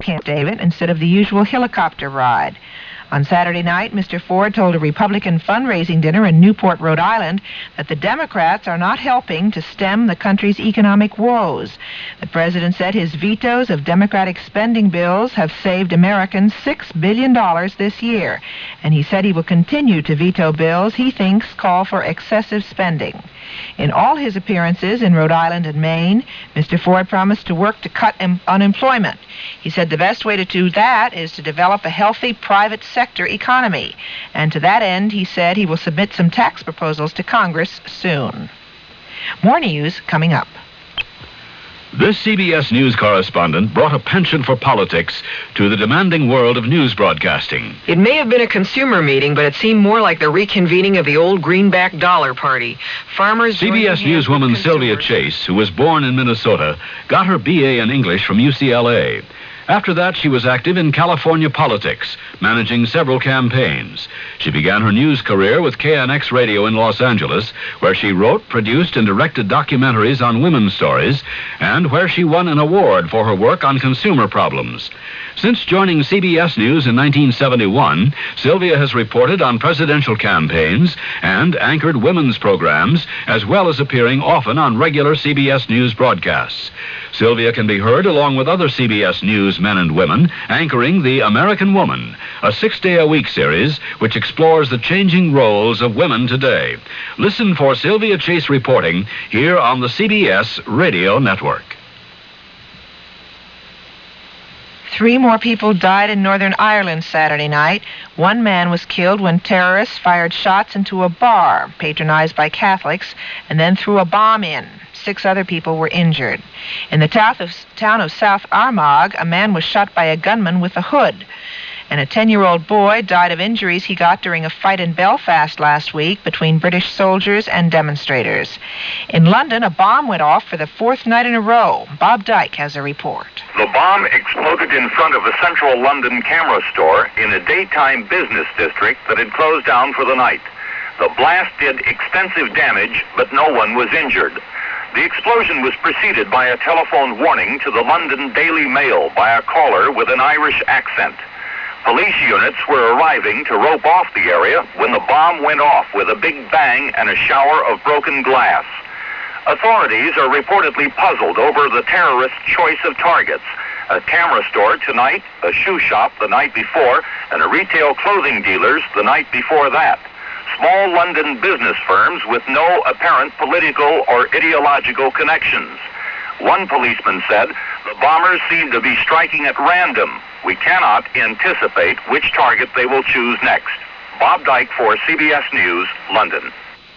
Camp David instead of the usual helicopter ride. On Saturday night, Mr. Ford told a Republican fundraising dinner in Newport, Rhode Island, that the Democrats are not helping to stem the country's economic woes. The president said his vetoes of Democratic spending bills have saved Americans $6 billion this year, and he said he will continue to veto bills he thinks call for excessive spending. In all his appearances in Rhode Island and Maine, Mr. Ford promised to work to cut unemployment. He said the best way to do that is to develop a healthy private sector economy. And to that end, he said he will submit some tax proposals to Congress soon. More news coming up. This CBS News correspondent brought a penchant for politics to the demanding world of news broadcasting. It may have been a consumer meeting, but it seemed more like the reconvening of the old greenback dollar party. Farmers... CBS Newswoman Sylvia Chase, who was born in Minnesota, got her B.A. in English from UCLA. After that, she was active in California politics, managing several campaigns. She began her news career with KNX Radio in Los Angeles, where she wrote, produced, and directed documentaries on women's stories, and where she won an award for her work on consumer problems. Since joining CBS News in 1971, Sylvia has reported on presidential campaigns and anchored women's programs, as well as appearing often on regular CBS News broadcasts. Sylvia can be heard along with other CBS News men and women anchoring The American Woman, a 6-day-a-week series which explores the changing roles of women today. Listen for Sylvia Chase reporting here on the CBS Radio Network. 3 more people died in Northern Ireland Saturday night. 1 man was killed when terrorists fired shots into a bar patronized by Catholics and then threw a bomb in. 6 other people were injured. In the town of South Armagh, a man was shot by a gunman with a hood. And a 10-year-old boy died of injuries he got during a fight in Belfast last week between British soldiers and demonstrators. In London, a bomb went off for the 4th night in a row. Bob Dyke has a report. The bomb exploded in front of a central London camera store in a daytime business district that had closed down for the night. The blast did extensive damage, but no one was injured. The explosion was preceded by a telephone warning to the London Daily Mail by a caller with an Irish accent. Police units were arriving to rope off the area when the bomb went off with a big bang and a shower of broken glass. Authorities are reportedly puzzled over the terrorists' choice of targets. A camera store tonight, a shoe shop the night before, and a retail clothing dealer's the night before that. Small London business firms with no apparent political or ideological connections. One policeman said, "The bombers seem to be striking at random. We cannot anticipate which target they will choose next." Bob Dyke for CBS News, London.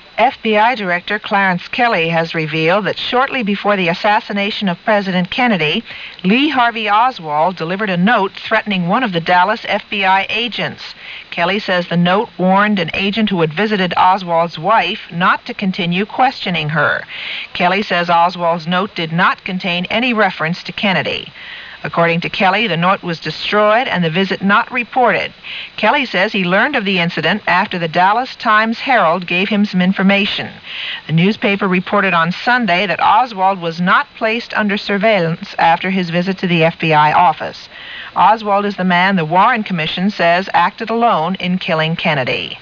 FBI Director Clarence Kelly has revealed that shortly before the assassination of President Kennedy, Lee Harvey Oswald delivered a note threatening one of the Dallas FBI agents. Kelly says the note warned an agent who had visited Oswald's wife not to continue questioning her. Kelly says Oswald's note did not contain any reference to Kennedy. According to Kelly, the note was destroyed and the visit not reported. Kelly says he learned of the incident after the Dallas Times-Herald gave him some information. The newspaper reported on Sunday that Oswald was not placed under surveillance after his visit to the FBI office. Oswald is the man the Warren Commission says acted alone in killing Kennedy.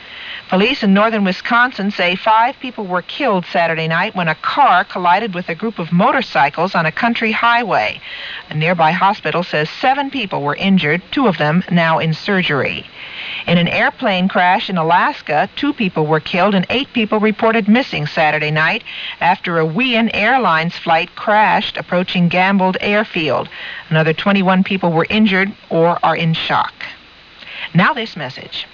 Police in northern Wisconsin say 5 people were killed Saturday night when a car collided with a group of motorcycles on a country highway. A nearby hospital says 7 people were injured, 2 of them now in surgery. In an airplane crash in Alaska, 2 people were killed and 8 people reported missing Saturday night after a Hawaiian Airlines flight crashed approaching Gambled Airfield. Another 21 people were injured or are in shock. Now this message.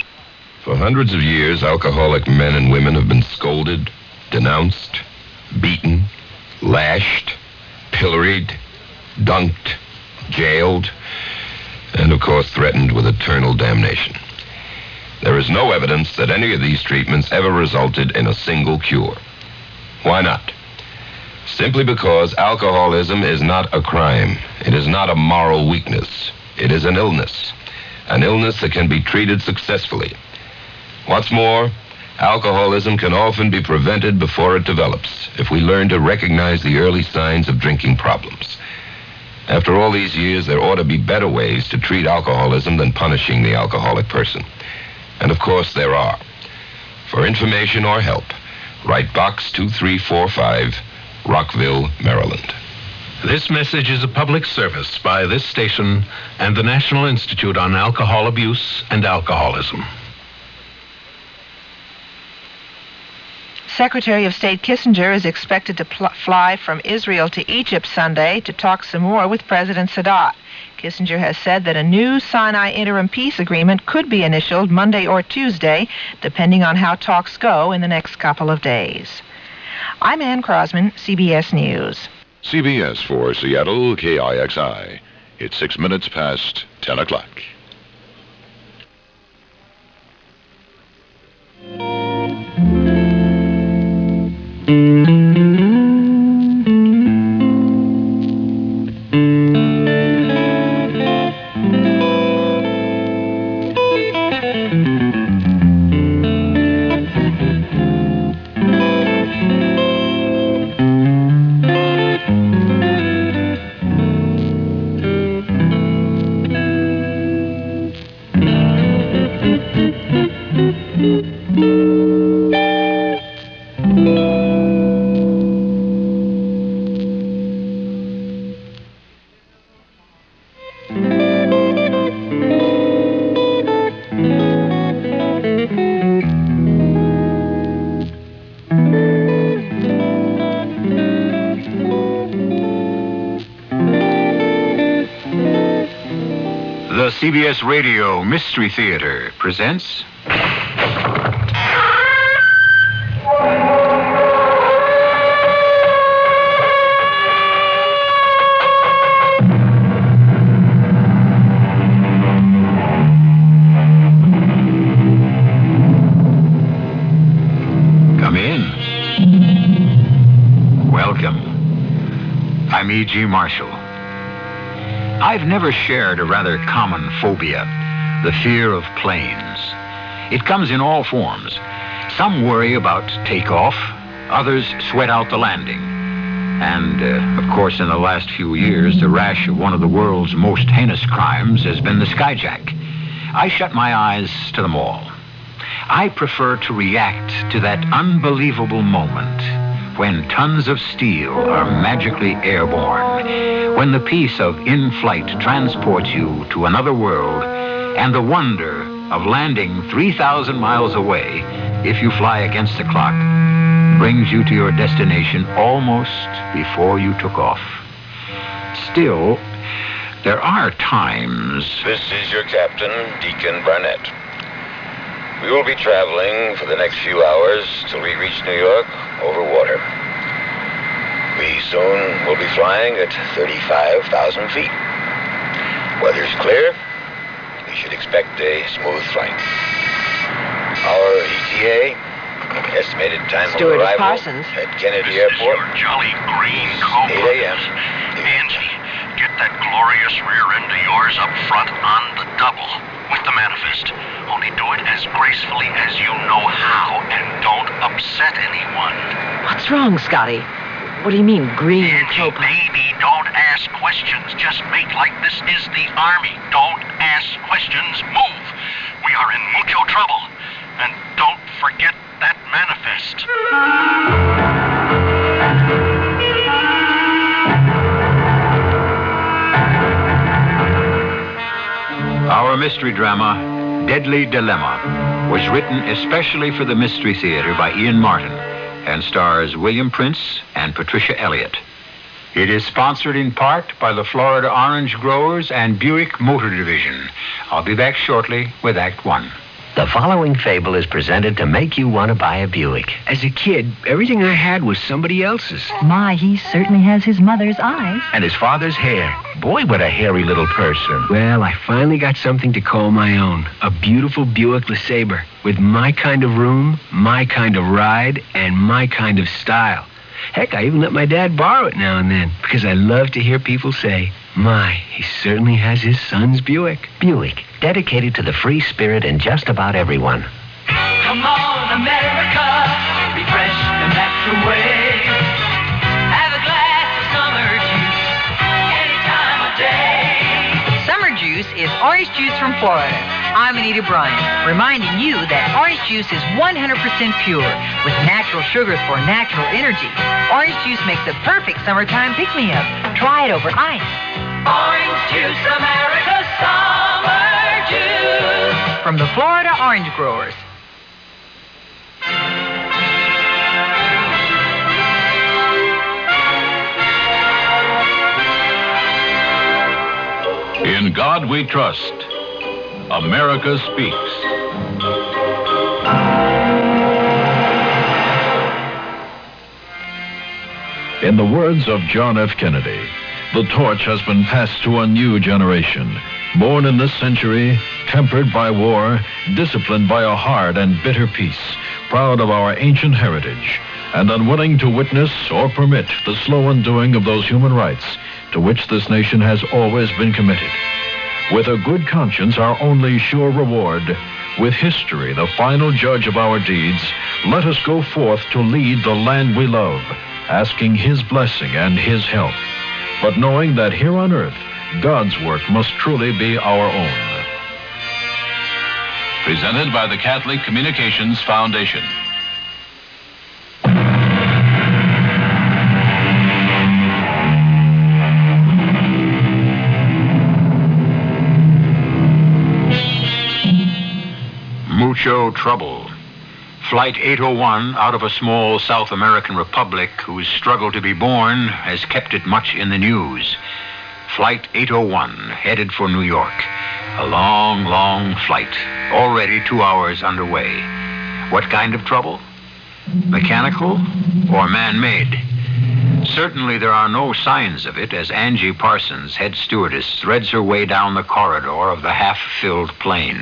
For hundreds of years, alcoholic men and women have been scolded, denounced, beaten, lashed, pilloried, dunked, jailed, and, of course, threatened with eternal damnation. There is no evidence that any of these treatments ever resulted in a single cure. Why not? Simply because alcoholism is not a crime. It is not a moral weakness. It is an illness that can be treated successfully. What's more, alcoholism can often be prevented before it develops if we learn to recognize the early signs of drinking problems. After all these years, there ought to be better ways to treat alcoholism than punishing the alcoholic person. And of course, there are. For information or help, write Box 2345, Rockville, Maryland. This message is a public service by this station and the National Institute on Alcohol Abuse and Alcoholism. Secretary of State Kissinger is expected to fly from Israel to Egypt Sunday to talk some more with President Sadat. Kissinger has said that a new Sinai interim peace agreement could be initialed Monday or Tuesday, depending on how talks go in the next couple of days. I'm Ann Crosman, CBS News. CBS for Seattle, KIXI. It's 6 minutes past 10 o'clock. The CBS Radio Mystery Theater presents... Come in. Welcome. I'm E.G. Marshall. I've never shared a rather common phobia, the fear of planes. It comes in all forms. Some worry about takeoff, others sweat out the landing. And, of course, in the last few years, the rash of one of the world's most heinous crimes has been the skyjack. I shut my eyes to them all. I prefer to react to that unbelievable moment when tons of steel are magically airborne, when the peace of in-flight transports you to another world, and the wonder of landing 3,000 miles away, if you fly against the clock, brings you to your destination almost before you took off. Still, there are times... This is your captain, Deacon Barnett. We will be traveling for the next few hours till we reach New York over water. We soon will be flying at 35,000 feet. Weather's clear. We should expect a smooth flight. Our ETA, estimated time of arrival Parsons. at Kennedy Airport, Your jolly green Cobra. 8 a.m. Angie, get that glorious rear end of yours up front on the double with the manifest. Only do it as gracefully as you know how, and don't upset anyone. What's wrong, Scotty? What do you mean, green Angie, Copa? baby, don't ask questions. Just make like this is the Army. Don't ask questions. Move. We are in mucho trouble. And don't forget that manifest. Our mystery drama, Deadly Dilemma, was written especially for the Mystery Theater by Ian Martin and stars William Prince and Patricia Elliott. It is sponsored in part by the Florida Orange Growers and Buick Motor Division. I'll be back shortly with Act One. The following fable is presented to make you want to buy a Buick. As a kid, everything I had was somebody else's. My, he certainly has his mother's eyes. And his father's hair. Boy, what a hairy little person. Well, I finally got something to call my own. A beautiful Buick LeSabre with my kind of room, my kind of ride, and my kind of style. Heck, I even let my dad borrow it now and then because I love to hear people say, my, he certainly has his son's Buick. Buick, dedicated to the free spirit in just about everyone. Come on, America, refresh the natural way. Have a glass of summer juice anytime juice is orange juice from Florida. I'm Anita Bryan, reminding you that orange juice is 100% pure with natural sugars for natural energy. Orange juice makes a perfect summertime pick-me-up. Try it over ice. Orange juice, America's summer juice. From the Florida Orange Growers. In God we trust. America speaks. In the words of John F. Kennedy, the torch has been passed to a new generation, born in this century, tempered by war, disciplined by a hard and bitter peace, proud of our ancient heritage, and unwilling to witness or permit the slow undoing of those human rights to which this nation has always been committed. With a good conscience, our only sure reward, with history the final judge of our deeds, let us go forth to lead the land we love, asking his blessing and his help, but knowing that here on earth, God's work must truly be our own. Presented by the Catholic Communications Foundation. Mucho trouble. Flight 801 out of a small South American republic whose struggle to be born has kept it much in the news. Flight 801 headed for New York. A long, long flight, already 2 hours underway. What kind of trouble? Mechanical or man-made? Certainly there are no signs of it as Angie Parsons, head stewardess, threads her way down the corridor of the half-filled plane.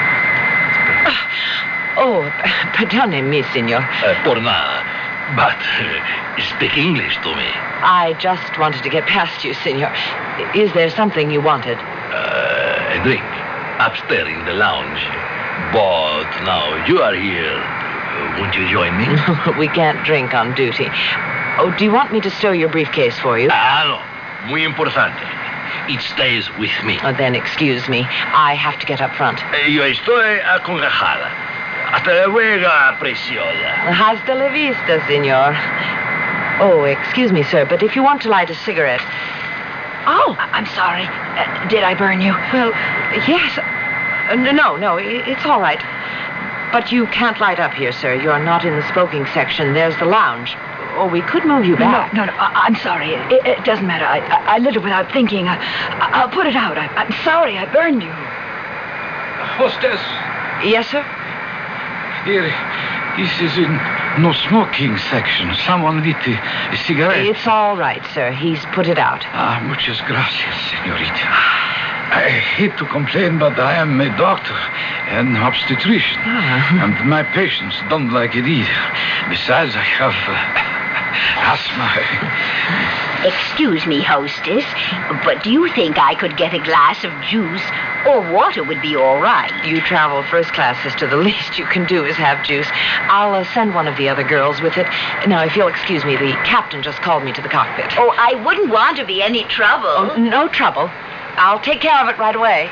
Oh, pardonne-me, senor. Por nada. But speak English to me. I just wanted to get past you, senor. Is there something you wanted? A drink. Upstairs in the lounge. But now you are here. Won't you join me? We can't drink on duty. Oh, do you want me to stow your briefcase for you? No. Muy importante. It stays with me. Oh, then excuse me. I have to get up front. Yo estoy acongojada. Hasta luego, preciosa. Hasta la vista, senor. Oh, excuse me, sir, but if you want to light a cigarette... Oh, I'm sorry. Did I burn you? Well, yes. No, it's all right. But you can't light up here, sir. You're not in the smoking section. There's the lounge. Or we could move you back. No, I'm sorry. It doesn't matter. I lit it without thinking. I'll put it out. I'm sorry I burned you. Hostess. Yes, sir? Here, this is in no smoking section. Someone lit a cigarette. It's all right, sir. He's put it out. Muchas gracias, señorita. I hate to complain, but I am a doctor, an obstetrician, and my patients don't like it either. Besides, I have asthma. Excuse me, hostess, but do you think I could get a glass of juice, or water would be all right? You travel first class, sister. The least you can do is have juice. I'll send one of the other girls with it. Now, if you'll excuse me, the captain just called me to the cockpit. Oh, I wouldn't want to be any trouble. Oh, no trouble. I'll take care of it right away.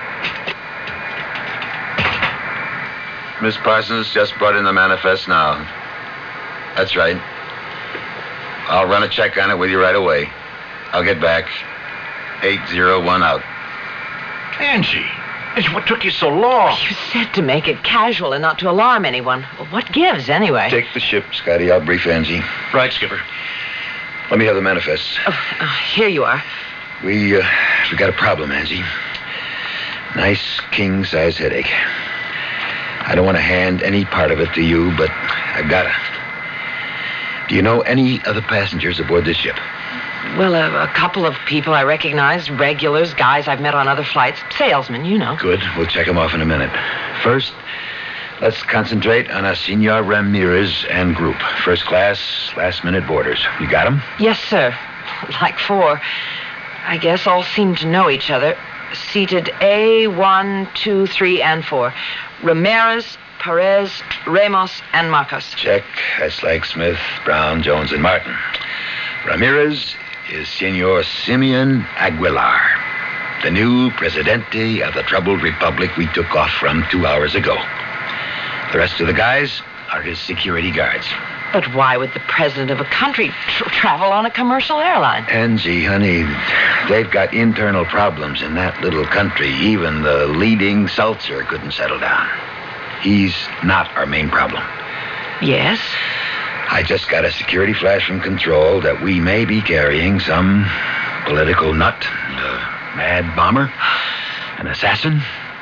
Miss Parsons just brought in the manifest now. That's right. I'll run a check on it with you right away. I'll get back. 801 out. Angie, what took you so long? You said to make it casual and not to alarm anyone. Well, what gives, anyway? Take the ship, Scotty. I'll brief Angie. Right, Skipper. Let me have the manifest. Here you are. We got a problem, Angie. Nice king-size headache. I don't want to hand any part of it to you, but I've got to. Do you know any other passengers aboard this ship? Well, a couple of people I recognize, regulars, guys I've met on other flights, salesmen, you know. Good. We'll check them off in a minute. First, let's concentrate on a Senor Ramirez and group. First class, last-minute boarders. You got them? Yes, sir. Like 4. I guess all seem to know each other. Seated A1, 2, 3, and 4. Ramirez, Perez, Ramos, and Marcos. Check. That's like Smith, Brown, Jones, and Martin. Ramirez is Senor Simeon Aguilar. The new Presidente of the troubled republic we took off from 2 hours ago. The rest of the guys are his security guards. But why would the president of a country travel on a commercial airline? Angie, honey, they've got internal problems in that little country. Even the leading seltzer couldn't settle down. He's not our main problem. Yes? I just got a security flash from control that we may be carrying some political nut, a mad bomber, an assassin,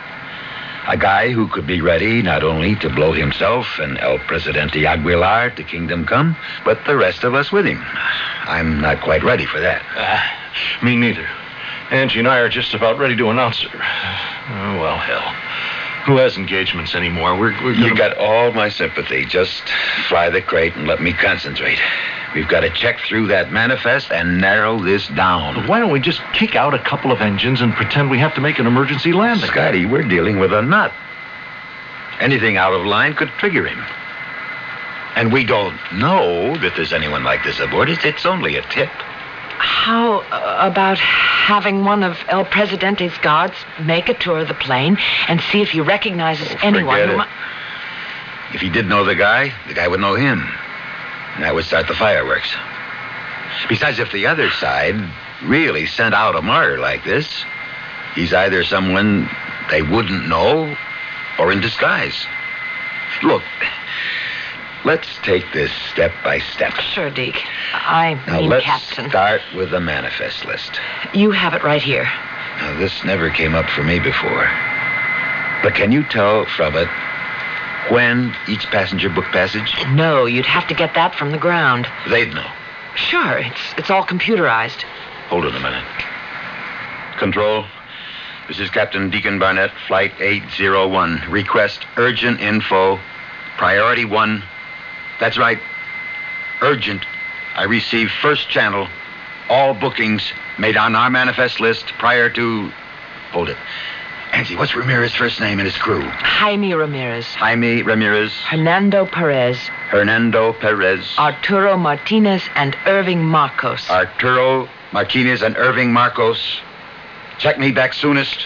a guy who could be ready not only to blow himself and El Presidente Aguilar to kingdom come, but the rest of us with him. I'm not quite ready for that. Me neither. Angie and I are just about ready to announce her. Oh, well, hell. Who has engagements anymore? We're You got all my sympathy. Just fly the crate and let me concentrate. We've got to check through that manifest and narrow this down. Why don't we just kick out a couple of engines and pretend we have to make an emergency landing? Scotty, we're dealing with a nut. Anything out of line could trigger him. And we don't know that there's anyone like this aboard. It's only a tip. How about having one of El Presidente's guards make a tour of the plane and see if he recognizes anyone Forget who it. might... If he did know the guy would know him. And that would start the fireworks. Besides, if the other side really sent out a martyr like this, he's either someone they wouldn't know or in disguise. Look, let's take this step by step. Sure, Deke. I Now, mean, let's Captain. start with the manifest list. You have it right here. Now, this never came up for me before. But can you tell from it when each passenger booked passage? No, you'd have to get that from the ground. They'd know. Sure, it's all computerized. Hold it a minute. Control, this is Captain Deacon Barnett, Flight 801. Request urgent info. Priority 1. That's right. Urgent. I received first channel. All bookings made on our manifest list prior to... Hold it. Angie, what's Ramirez's first name and his crew? Jaime Ramirez. Jaime Ramirez. Hernando Perez. Hernando Perez. Arturo Martinez and Irving Marcos. Arturo Martinez and Irving Marcos. Check me back soonest.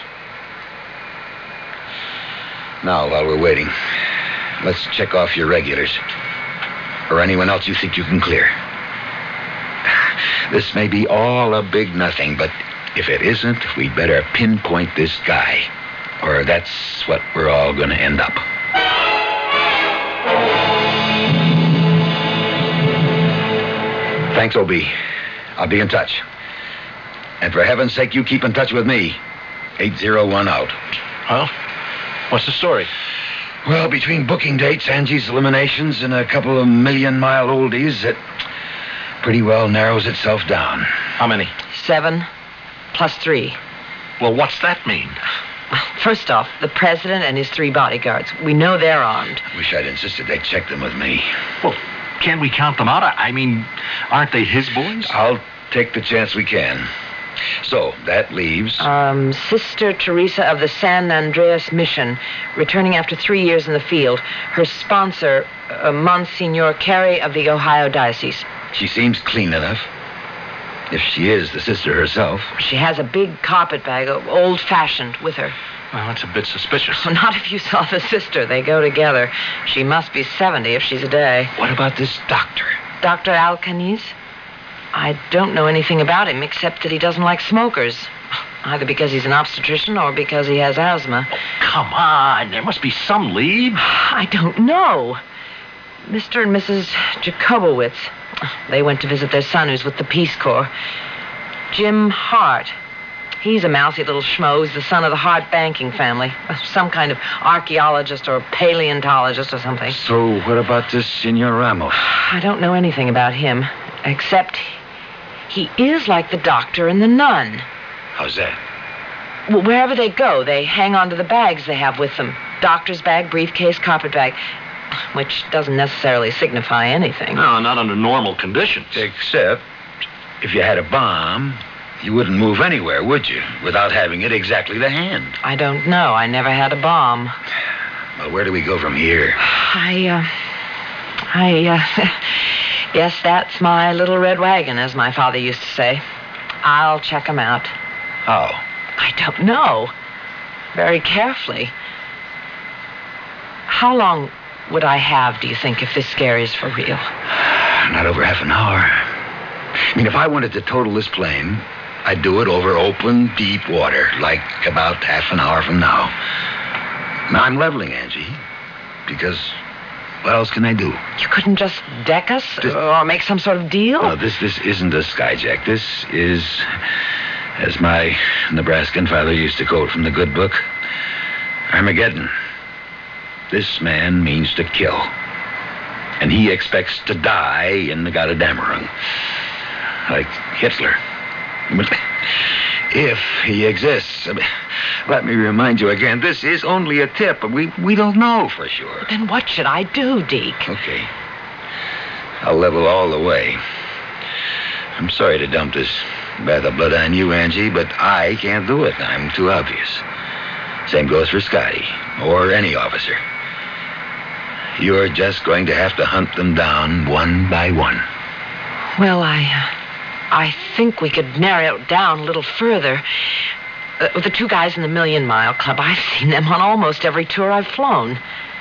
Now, while we're waiting, let's check off your regulars. Or anyone else you think you can clear. This may be all a big nothing, but if it isn't, we'd better pinpoint this guy. Or that's what we're all going to end up. Thanks, OB. I'll be in touch. And for heaven's sake, you keep in touch with me. 801 out. Well, what's the story? Well, between booking dates, Angie's eliminations, and a couple of million-mile oldies, it pretty well narrows itself down. How many? 7 plus 3. Well, what's that mean? First off, the president and his 3 bodyguards. We know they're armed. Wish I'd insisted they check them with me. Well, can't we count them out? I mean, aren't they his boys? I'll take the chance we can. So, that leaves... Sister Teresa of the San Andreas Mission, returning after 3 years in the field. Her sponsor, Monsignor Carey of the Ohio Diocese. She seems clean enough. If she is the sister herself. She has a big carpet bag, old-fashioned, with her. Well, that's a bit suspicious. Well, not if you saw the sister. They go together. She must be 70 if she's a day. What about this doctor? Dr. Alcaniz? I don't know anything about him except that he doesn't like smokers. Either because he's an obstetrician or because he has asthma. Oh, come on. There must be some lead. I don't know. Mr. and Mrs. Jacobowitz. They went to visit their son who's with the Peace Corps. Jim Hart. He's a mousy little schmo. He's the son of the Hart banking family. Some kind of archaeologist or paleontologist or something. So, what about this Senor Ramos? I don't know anything about him, except he is like the doctor and the nun. How's that? Well, wherever they go, they hang on to the bags they have with them. Doctor's bag, briefcase, carpet bag. Which doesn't necessarily signify anything. No, not under normal conditions. Except, if you had a bomb, you wouldn't move anywhere, would you? Without having it exactly to hand. I don't know. I never had a bomb. Well, where do we go from here? I guess that's my little red wagon, as my father used to say. I'll check 'em out. How? I don't know. Very carefully. How long would I have, do you think, if this scare is for real? Not over half an hour. I mean, if I wanted to total this plane, I'd do it over open, deep water, like about half an hour from now. Now, I'm leveling, Angie, because what else can I do? You couldn't just deck us or make some sort of deal? No, this isn't a skyjack. This is, as my Nebraskan father used to quote from the good book, Armageddon. This man means to kill. And he expects to die in the Gotterdammerung. Like Hitler. But if he exists, let me remind you again, this is only a tip. We don't know for sure. Then what should I do, Deke? Okay. I'll level all the way. I'm sorry to dump this bath of blood on you, Angie, but I can't do it. I'm too obvious. Same goes for Scotty, or any officer. You're just going to have to hunt them down one by one. Well, I think we could narrow it down a little further. The two guys in the Million Mile Club, I've seen them on almost every tour I've flown.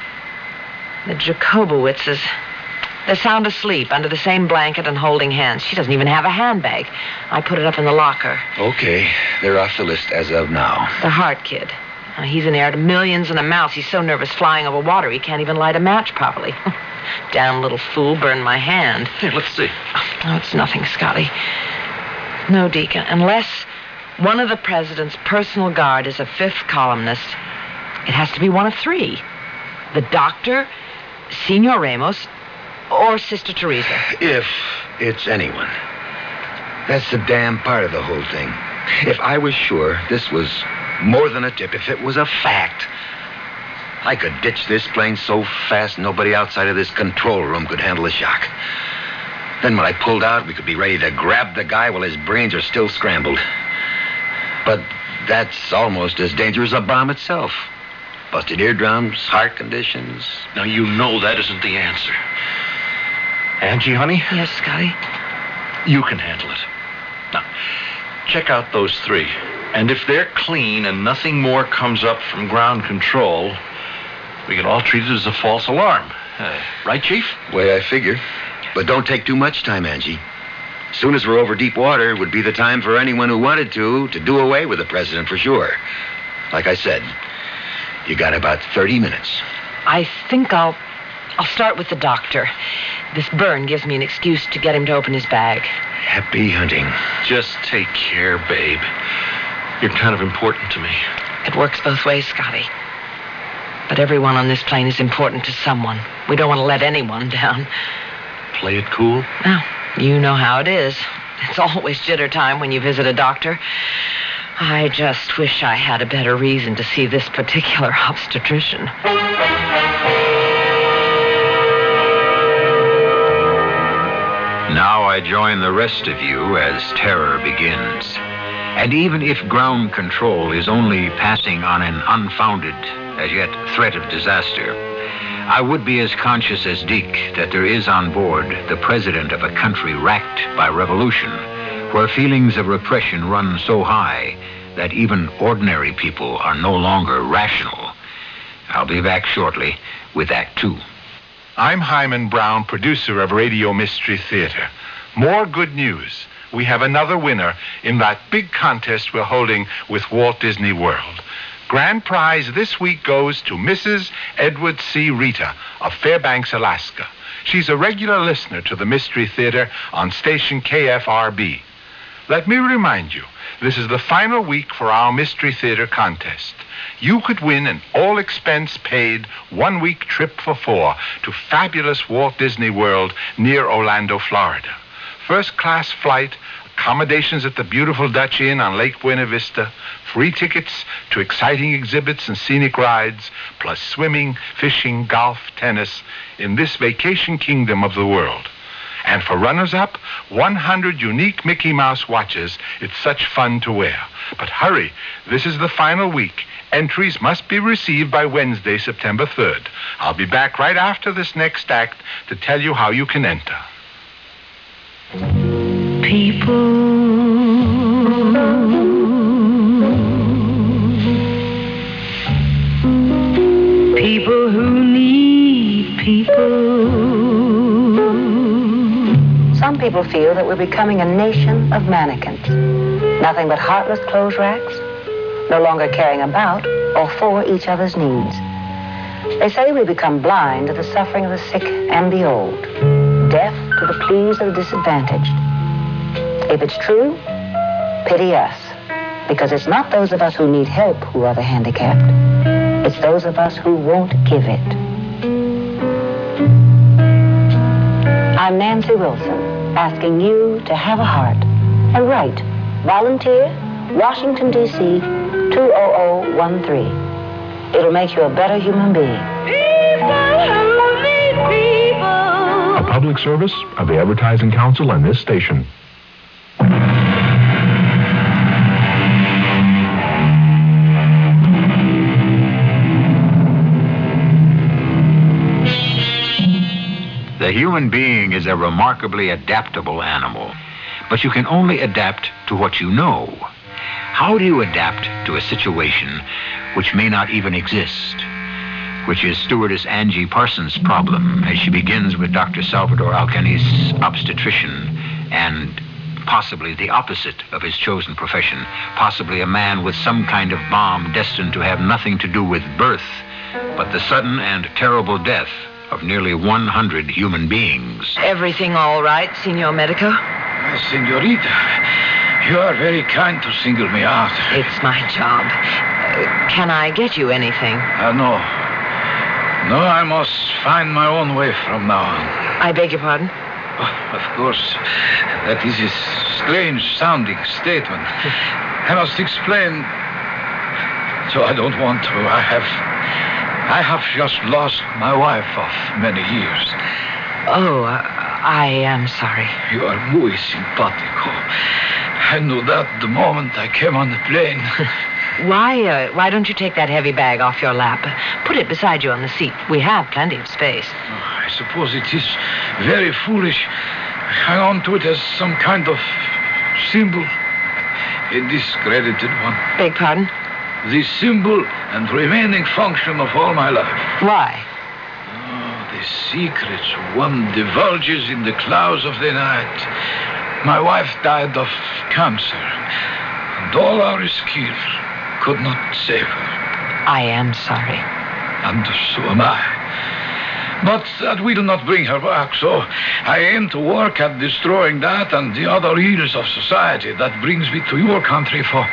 The Jacobowitzes, they're sound asleep under the same blanket and holding hands. She doesn't even have a handbag. I put it up in the locker. Okay, they're off the list as of now. The Hart kid. He's an heir to millions and a mouse. He's so nervous flying over water he can't even light a match properly. Damn little fool burned my hand. Here, let's see. Oh, it's nothing, Scotty. No, Deacon, unless one of the president's personal guard is a fifth columnist, it has to be one of three. The doctor, Senor Ramos, or Sister Teresa. If it's anyone. That's the damn part of the whole thing. If I was sure this was more than a tip, if it was a fact, I could ditch this plane so fast nobody outside of this control room could handle a shock. Then when I pulled out, we could be ready to grab the guy while his brains are still scrambled. But that's almost as dangerous as a bomb itself. Busted eardrums, heart conditions. Now, you know that isn't the answer. Angie, honey? Yes, Scotty? You can handle it. Now, check out those three. And if they're clean and nothing more comes up from ground control, we can all treat it as a false alarm. Right, Chief? Way I figure. But don't take too much time, Angie. As soon as we're over deep water would be the time for anyone who wanted to do away with the president for sure. Like I said, you got about 30 minutes. I think I'll start with the doctor. This burn gives me an excuse to get him to open his bag. Happy hunting. Just take care, babe. You're kind of important to me. It works both ways, Scotty. But everyone on this plane is important to someone. We don't want to let anyone down. Play it cool? Well, you know how it is. It's always jitter time when you visit a doctor. I just wish I had a better reason to see this particular obstetrician. Now I join the rest of you as terror begins. And even if ground control is only passing on an unfounded, as yet, threat of disaster, I would be as conscious as Deke that there is on board the president of a country racked by revolution, where feelings of repression run so high that even ordinary people are no longer rational. I'll be back shortly with Act Two. I'm Hyman Brown, producer of Radio Mystery Theater. More good news. We have another winner in that big contest we're holding with Walt Disney World. Grand prize this week goes to Mrs. Edward C. Rita of Fairbanks, Alaska. She's a regular listener to the Mystery Theater on station KFRB. Let me remind you, this is the final week for our Mystery Theater contest. You could win an all-expense-paid one-week trip for four to fabulous Walt Disney World near Orlando, Florida. First-class flight, accommodations at the beautiful Dutch Inn on Lake Buena Vista, free tickets to exciting exhibits and scenic rides, plus swimming, fishing, golf, tennis in this vacation kingdom of the world. And for runners-up, 100 unique Mickey Mouse watches. It's such fun to wear. But hurry, this is the final week. Entries must be received by Wednesday, September 3rd. I'll be back right after this next act to tell you how you can enter. People People who need people. Some people feel that we're becoming a nation of mannequins. Nothing but heartless clothes racks, no longer caring about or for each other's needs. They say we become blind to the suffering of the sick and the old, deaf to the pleas of the disadvantaged. If it's true, pity us, because it's not those of us who need help who are the handicapped. It's those of us who won't give it. I'm Nancy Wilson, asking you to have a heart and write. Volunteer, Washington, D.C., 20013. It'll make you a better human being. A public service of the Advertising Council and this station. The human being is a remarkably adaptable animal, but you can only adapt to what you know. How do you adapt to a situation which may not even exist? Which is stewardess Angie Parsons' problem as she begins with Dr. Salvador Alcani's obstetrician and possibly the opposite of his chosen profession, possibly a man with some kind of bomb destined to have nothing to do with birth, but the sudden and terrible death of nearly 100 human beings. Everything all right, Senor Medico? Senorita, you are very kind to single me out. It's my job. Can I get you anything? No. No, I must find my own way from now on. I beg your pardon? Of course, that is a strange-sounding statement. I must explain, so I don't want to. I have just lost my wife of many years. Oh, I am sorry. You are muy simpático. I knew that the moment I came on the plane. Why don't you take that heavy bag off your lap? Put it beside you on the seat. We have plenty of space. I suppose it is very foolish. Hang on to it as some kind of symbol. A discredited one. Beg pardon? The symbol and remaining function of all my life. Why? Oh, the secrets one divulges in the clouds of the night. My wife died of cancer, and all our skill could not save her. I am sorry. And so am I. But that will not bring her back, so I aim to work at destroying that and the other ills of society that brings me to your country for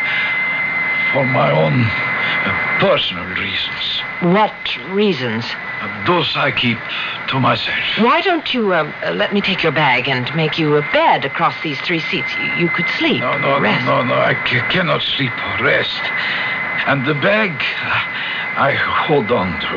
my own personal reasons. What reasons? Those I keep to myself. Why don't you let me take your bag and make you a bed across these 3 seats? You could sleep. No, rest. No, I cannot sleep or rest. And the bag, I hold on to.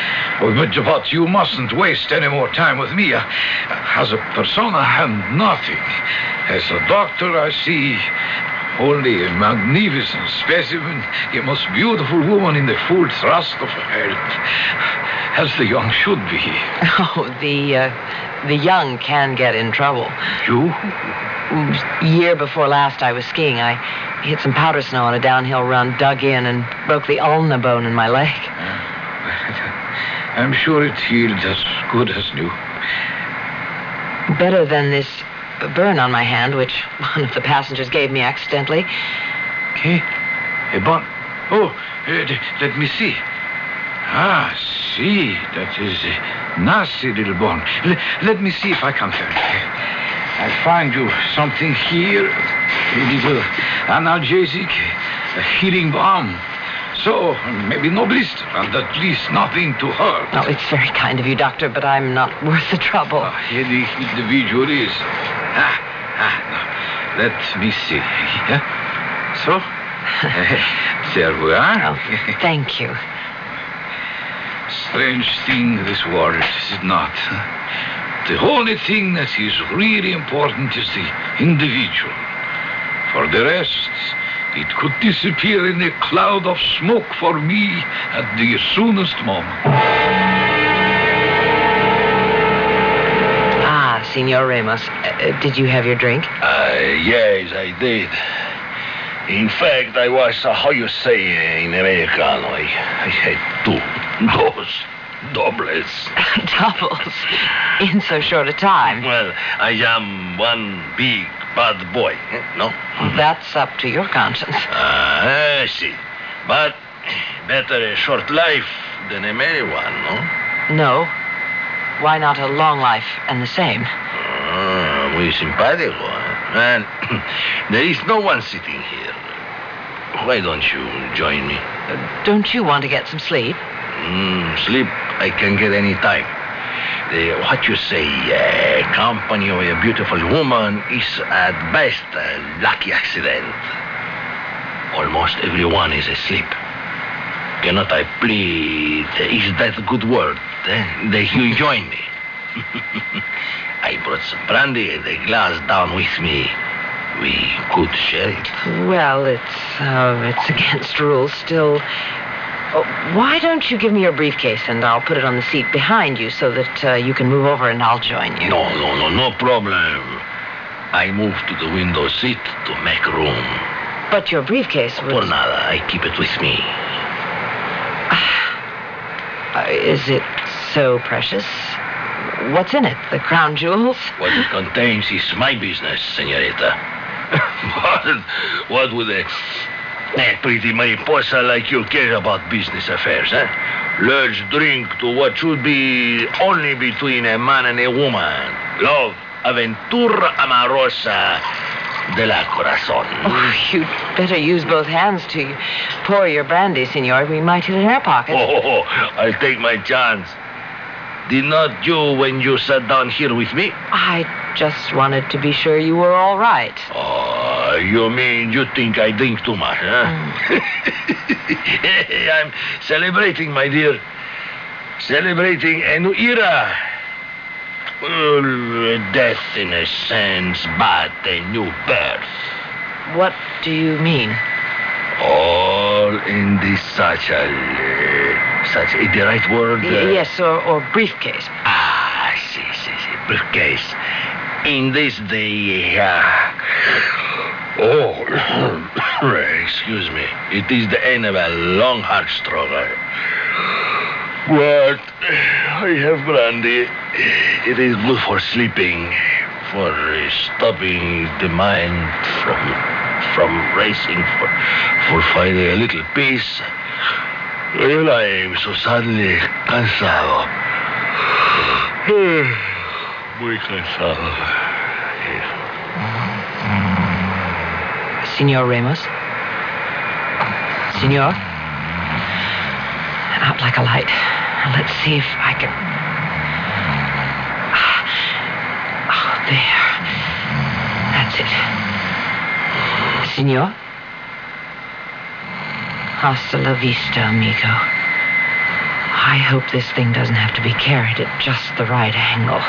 But you mustn't waste any more time with me. As a persona, I have nothing. As a doctor, I see only a magnificent specimen, a most beautiful woman in the full thrust of her health, as the young should be. Oh, the young can get in trouble. You? Year before last, I was skiing. I hit some powder snow on a downhill run, dug in, and broke the ulna bone in my leg. I'm sure it healed as good as new. Better than this burn on my hand, which one of the passengers gave me accidentally. Okay. A burn. Oh, let me see. Ah, see, that is a nasty little burn. Let me see if I can find it. I'll find you something here. A little analgesic, a healing balm. So, maybe no blister, and at least nothing to hurt. Oh, it's very kind of you, Doctor, but I'm not worth the trouble. Any individual is. No. Let me see. So, there we are. Oh, thank you. Strange thing, this world, is it not? The only thing that is really important is the individual. For the rest, it could disappear in a cloud of smoke for me at the soonest moment. Ah, Senor Ramos, did you have your drink? Yes, I did. In fact, I was, how you say in Americano, I had 2. Dobles. Doubles in so short a time. Well, I am one big bad boy, no? Well, that's up to your conscience. I see. But better a short life than a merry one, no? No. Why not a long life and the same? Muy simpático. And there is no one sitting here. Why don't you join me? Don't you want to get some sleep? Sleep I can get any time. What you say, company of a beautiful woman is at best a lucky accident. Almost everyone is asleep. Cannot I plead? Is that a good word? That you join me? I brought some brandy and a glass down with me. We could share it. Well, it's against rules still. Oh, why don't you give me your briefcase and I'll put it on the seat behind you so that you can move over and I'll join you. No problem. I move to the window seat to make room. But your briefcase was... Por nada, I keep it with me. Is it so precious? What's in it? The crown jewels? What it contains is my business, senorita. What would a pretty mariposa like you care about business affairs, eh? Let's drink to what should be only between a man and a woman. Love, aventura amorosa de la corazón. Oh, you'd better use both hands to pour your brandy, senor. We might hit an air pocket. Oh, I'll take my chance. Did not you when you sat down here with me? I just wanted to be sure you were all right. Oh, you mean you think I drink too much, huh? I'm celebrating, my dear. Celebrating a new era. Death in a sense, but a new birth. What do you mean? All in this such the right word? Yes, or briefcase. See, briefcase. In this day, excuse me. It is the end of a long, hard struggle. But I have brandy. It is good for sleeping, for stopping the mind from racing, for finding a little peace. Well, I am so sadly cansado. Muy cansado. Senor Ramos? Senor? Out like a light. Let's see if I can... Oh, there. That's it. Senor? Hasta la vista, amigo. I hope this thing doesn't have to be carried at just the right angle.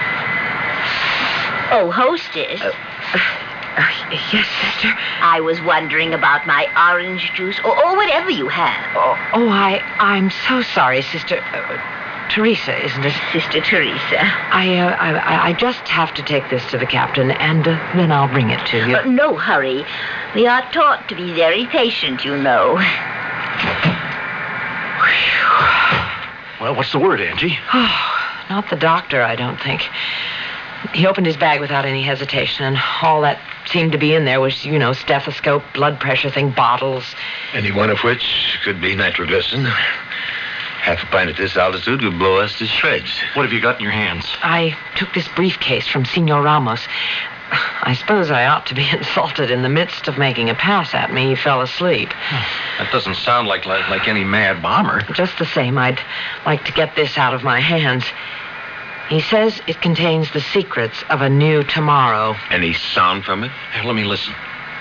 Oh, hostess. Yes, sister? I was wondering about my orange juice or whatever you have. I'm so sorry, Sister... Teresa, isn't it? Sister Teresa. I just have to take this to the captain, and then I'll bring it to you. No hurry. We are taught to be very patient, you know. Well, what's the word, Angie? Oh, not the doctor, I don't think. He opened his bag without any hesitation, and all that seemed to be in there was, stethoscope, blood pressure thing, bottles. Any one of which could be nitroglycerin. Half a pint at this altitude would blow us to shreds. What have you got in your hands? I took this briefcase from Senor Ramos. I suppose I ought to be insulted. In the midst of making a pass at me, he fell asleep. That doesn't sound like any mad bomber. Just the same, I'd like to get this out of my hands. He says it contains the secrets of a new tomorrow. Any sound from it? Here, let me listen.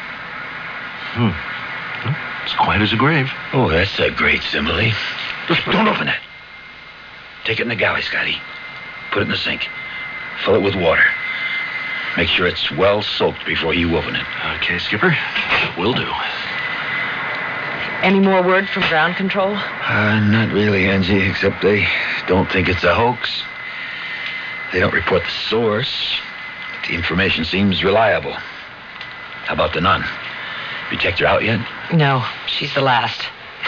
It's quiet as a grave. Oh, that's a great simile. Just don't open it. Take it in the galley, Scotty. Put it in the sink. Fill it with water. Make sure it's well soaked before you open it. Okay, Skipper. Will do. Any more word from ground control? Not really, Angie, except they don't think it's a hoax. They don't report the source, but the information seems reliable. How about the nun? You checked her out yet? No, she's the last.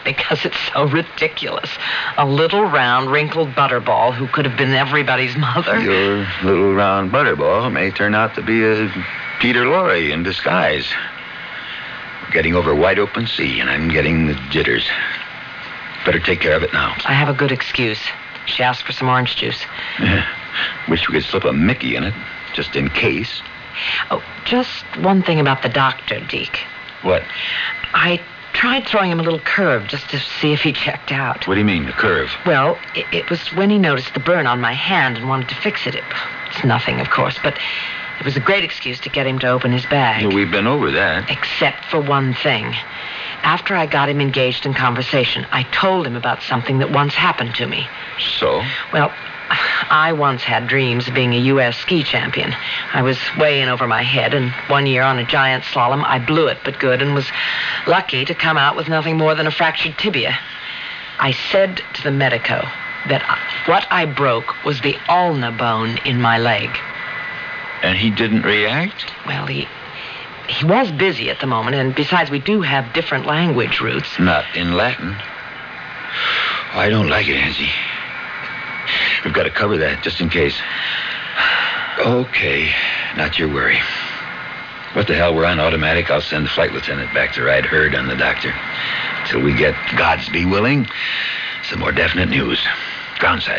Because it's so ridiculous. A little round, wrinkled butterball who could have been everybody's mother. Your little round butterball may turn out to be a Peter Lorre in disguise. We're getting over a wide open sea, and I'm getting the jitters. Better take care of it now. I have a good excuse. She asked for some orange juice. Wish we could slip a Mickey in it, just in case. Oh, just one thing about the doctor, Deke. What? I tried throwing him a little curve just to see if he checked out. What do you mean, a curve? Well, it was when he noticed the burn on my hand and wanted to fix it. It's nothing, of course, but it was a great excuse to get him to open his bag. Well, we've been over that. Except for one thing. After I got him engaged in conversation, I told him about something that once happened to me. So? Well, I once had dreams of being a U.S. ski champion. I was way in over my head, and one year on a giant slalom, I blew it but good and was lucky to come out with nothing more than a fractured tibia. I said to the medico that what I broke was the ulna bone in my leg. And he didn't react? Well, he was busy at the moment, and besides, we do have different language roots. Not in Latin. I don't like it, Angie. We've got to cover that, just in case. Okay, not your worry. What the hell, we're on automatic. I'll send the flight lieutenant back to ride herd on the doctor. Till we get, God's be willing, some more definite news. Groundside.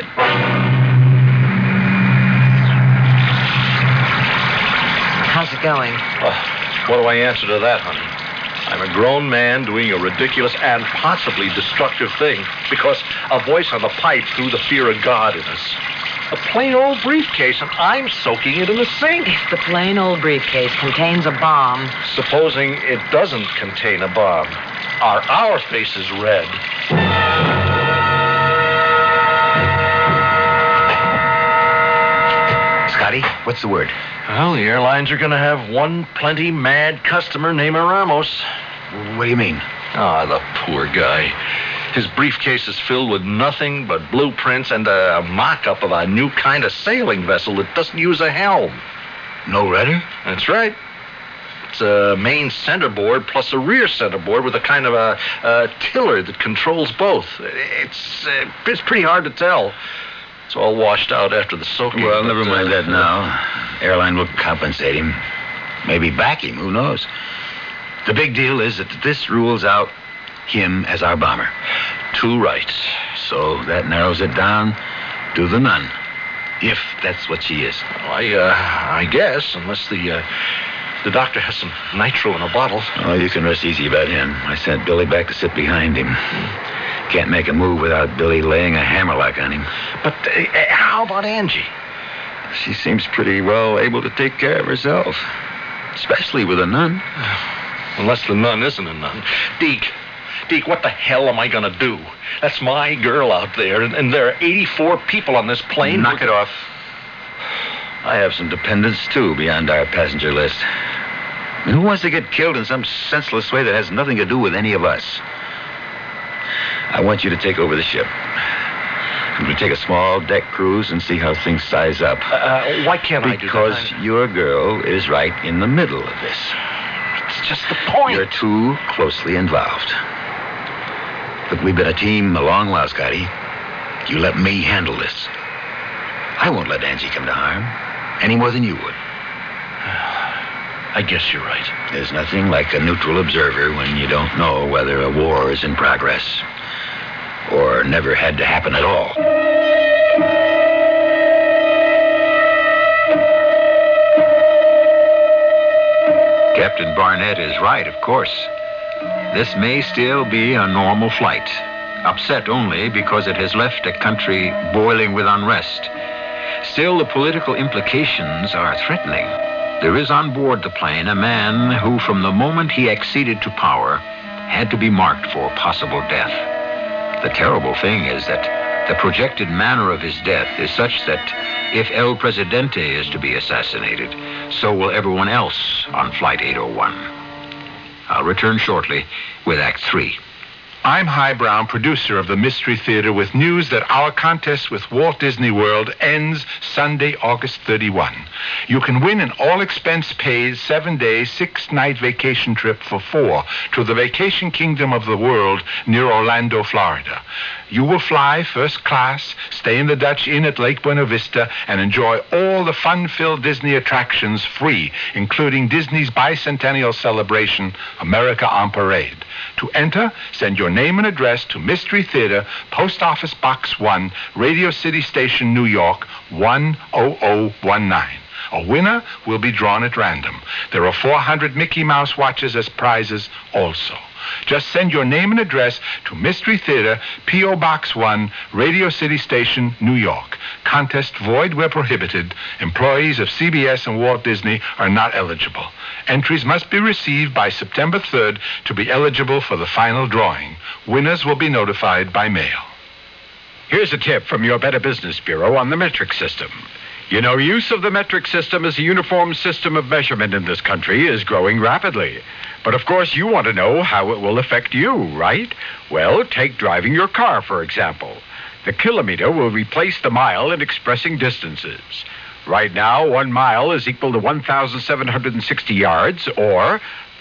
How's it going? What do I answer to that, honey? I'm a grown man doing a ridiculous and possibly destructive thing because a voice on the pipe threw the fear of God in us. A plain old briefcase, and I'm soaking it in the sink. If the plain old briefcase contains a bomb... Supposing it doesn't contain a bomb, are our faces red? Scotty, what's the word? Well, the airlines are going to have one plenty mad customer named Ramos. What do you mean? The poor guy. His briefcase is filled with nothing but blueprints and a mock-up of a new kind of sailing vessel that doesn't use a helm. No rudder? That's right. It's a main centerboard plus a rear centerboard with a kind of a tiller that controls both. It's pretty hard to tell. It's all washed out after the soaking. Well, never mind that now. Airline will compensate him. Maybe back him, who knows? The big deal is that this rules out him as our bomber. Two right. So that narrows it down to the nun. If that's what she is. I guess, unless the doctor has some nitro in a bottle. Oh, you can rest easy about him. I sent Billy back to sit behind him. Can't make a move without Billy laying a hammerlock on him. But how about Angie? She seems pretty well able to take care of herself. Especially with a nun. Unless the nun isn't a nun. Deke, what the hell am I going to do? That's my girl out there, and there are 84 people on this plane. Knock it off. I have some dependents, too, beyond our passenger list. Who wants to get killed in some senseless way that has nothing to do with any of us? I want you to take over the ship. We take a small deck cruise and see how things size up. Why can't I do that? Because your girl is right in the middle of this. It's just the point. You're too closely involved. Look, we've been a team a long while, Scotty. You let me handle this. I won't let Angie come to harm, any more than you would. I guess you're right. There's nothing like a neutral observer when you don't know whether a war is in progress or never had to happen at all. Captain Barnett is right, of course. This may still be a normal flight, upset only because it has left a country boiling with unrest. Still, the political implications are threatening. There is on board the plane a man who, from the moment he acceded to power, had to be marked for possible death. The terrible thing is that the projected manner of his death is such that if El Presidente is to be assassinated, so will everyone else on Flight 801. I'll return shortly with Act 3. I'm High Brown, producer of the Mystery Theater, with news that our contest with Walt Disney World ends Sunday, August 31. You can win an all-expense-paid 7-day, 6-night vacation trip for 4 to the vacation kingdom of the world near Orlando, Florida. You will fly first class, stay in the Dutch Inn at Lake Buena Vista, and enjoy all the fun-filled Disney attractions free, including Disney's bicentennial celebration, America on Parade. To enter, send your name and address to Mystery Theater, Post Office Box 1, Radio City Station, New York, 10019. A winner will be drawn at random. There are 400 Mickey Mouse watches as prizes also. Just send your name and address to Mystery Theater, P.O. Box 1, Radio City Station, New York. Contest void where prohibited. Employees of CBS and Walt Disney are not eligible. Entries must be received by September 3rd to be eligible for the final drawing. Winners will be notified by mail. Here's a tip from your Better Business Bureau on the metric system. You know, use of the metric system as a uniform system of measurement in this country is growing rapidly. But of course, you want to know how it will affect you, right? Well, take driving your car, for example. The kilometer will replace the mile in expressing distances. Right now, 1 mile is equal to 1,760 yards, or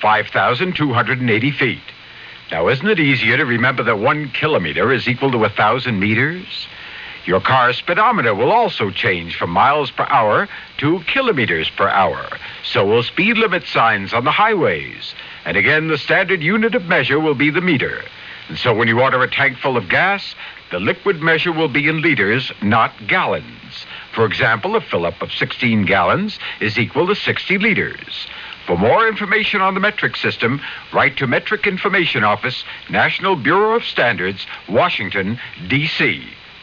5,280 feet. Now, isn't it easier to remember that 1 kilometer is equal to 1,000 meters? Your car's speedometer will also change from miles per hour to kilometers per hour. So will speed limit signs on the highways. And again, the standard unit of measure will be the meter. And so when you order a tank full of gas, the liquid measure will be in liters, not gallons. For example, a fill-up of 16 gallons is equal to 60 liters. For more information on the metric system, write to Metric Information Office, National Bureau of Standards, Washington, D.C.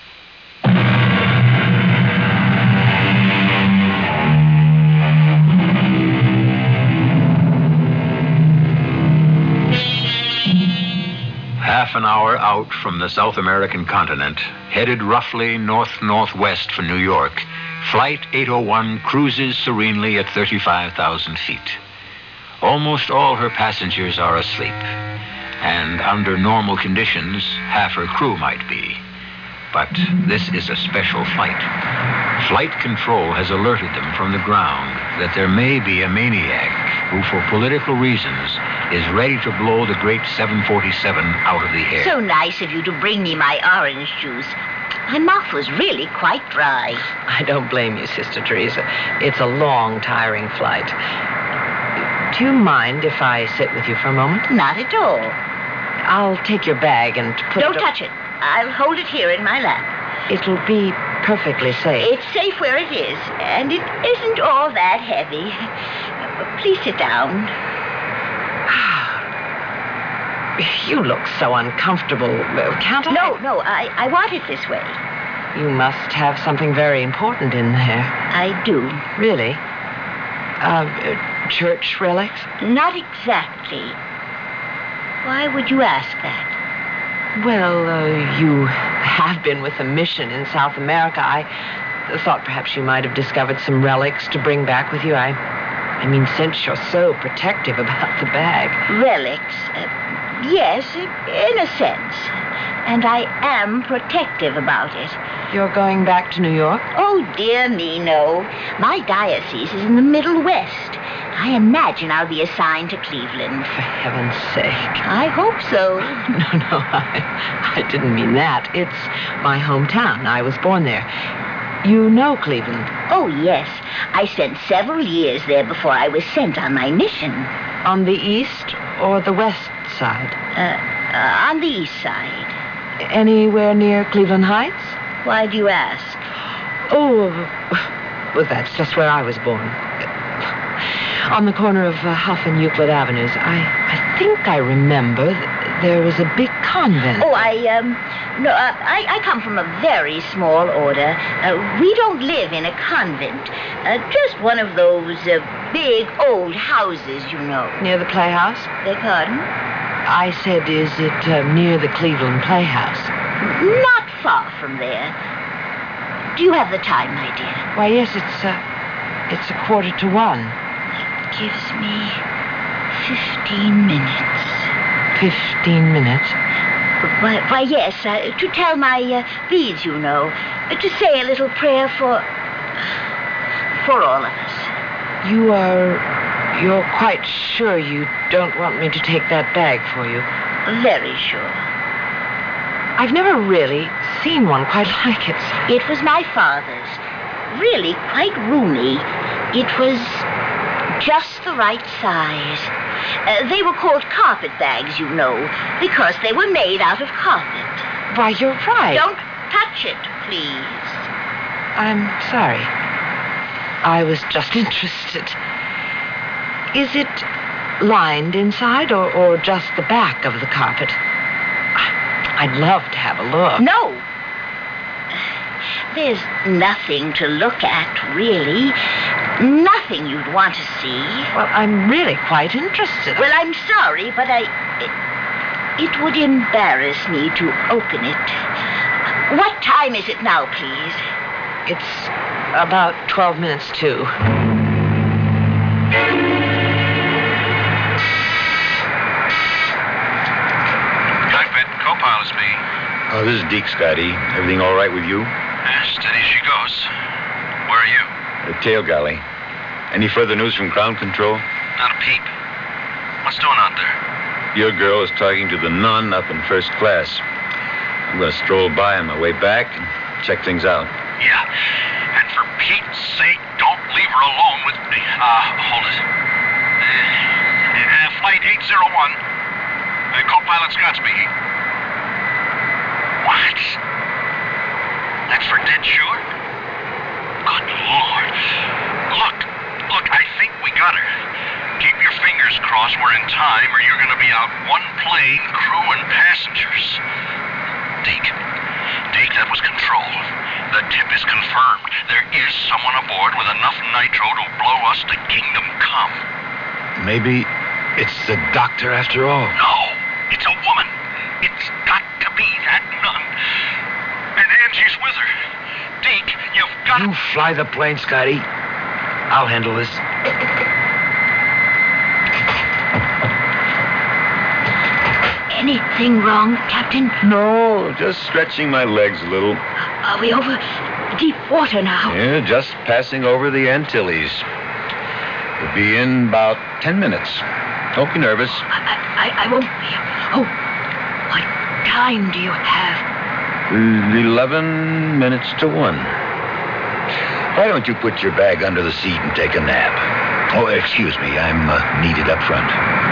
Half an hour out from the South American continent, headed roughly north-northwest for New York, Flight 801 cruises serenely at 35,000 feet. Almost all her passengers are asleep, and under normal conditions, half her crew might be. But this is a special flight. Flight control has alerted them from the ground that there may be a maniac who, for political reasons, is ready to blow the great 747 out of the air. So nice of you to bring me my orange juice. My mouth was really quite dry. I don't blame you, Sister Teresa. It's a long, tiring flight. Do you mind if I sit with you for a moment? Not at all. I'll take your bag and put Don't touch it. I'll hold it here in my lap. It'll be perfectly safe. It's safe where it is, and it isn't all that heavy. Please sit down. You look so uncomfortable. Can't I? No, I want it this way. You must have something very important in there. I do. Really? Church relics? Not exactly. Why would you ask that? Well, you have been with a mission in South America. I thought perhaps you might have discovered some relics to bring back with you. I mean, since you're so protective about the bag. Relics? Yes, in a sense. And I am protective about it. You're going back to New York? Oh, dear me, no. My diocese is in the Middle West. I imagine I'll be assigned to Cleveland. For heaven's sake. I hope so. No, I didn't mean that. It's my hometown. I was born there. You know Cleveland? Oh, yes. I spent several years there before I was sent on my mission. On the east or the west side? On the east side. Anywhere near Cleveland Heights? Why do you ask? Oh, well, that's just where I was born. On the corner of Huff and Euclid Avenues. I think I remember there was a big convent. Oh, I come from a very small order. We don't live in a convent. Just one of those big old houses, you know. Near the Playhouse? Beg pardon? I said, is it near the Cleveland Playhouse? Not far from there. Do you have the time, my dear? Why, yes, it's 1:45. Gives me 15 minutes. 15 minutes? Why, yes, to tell my beads, you know. To say a little prayer for all of us. You're quite sure you don't want me to take that bag for you? Very sure. I've never really seen one quite like it. It was my father's. Really quite roomy. It was just the right size. They were called carpet bags, you know, because they were made out of carpet. Why, you're right. Don't touch it, please. I'm sorry. I was just interested. Is it lined inside or just the back of the carpet? I'd love to have a look. No. There's nothing to look at, really. Nothing you'd want to see. Well, I'm really quite interested. Well, I'm sorry, but it would embarrass me to open it. What time is it now, please? It's about 12 minutes to. Cockpit, co-pilot speaking. Oh, this is Deke, Scotty. Everything all right with you? Steady as she goes. Where are you? The tail galley. Any further news from ground control? Not a peep. What's doing out there? Your girl is talking to the nun up in first class. I'm going to stroll by on my way back and check things out. Yeah. And for Pete's sake, don't leave her alone with me. Hold it. Flight 801. Co-pilot Scott speaking. What? That's for dead sure? Good Lord. Look, I think we got her. Keep your fingers crossed we're in time or you're going to be out one plane, crew, and passengers. Deke, that was control. The tip is confirmed. There is someone aboard with enough nitro to blow us to kingdom come. Maybe it's the doctor after all. No, it's a woman. It's got to be that nun. And Angie's with her. Deke, you've got... You fly the plane, Scotty. I'll handle this. Anything wrong, Captain? No, just stretching my legs a little. Are we over deep water now? Yeah, just passing over the Antilles. We'll be in about 10 minutes. Don't be nervous. I won't be. Oh, what time do you have? 11 minutes to 1. Why don't you put your bag under the seat and take a nap? Oh, excuse me. I'm needed up front.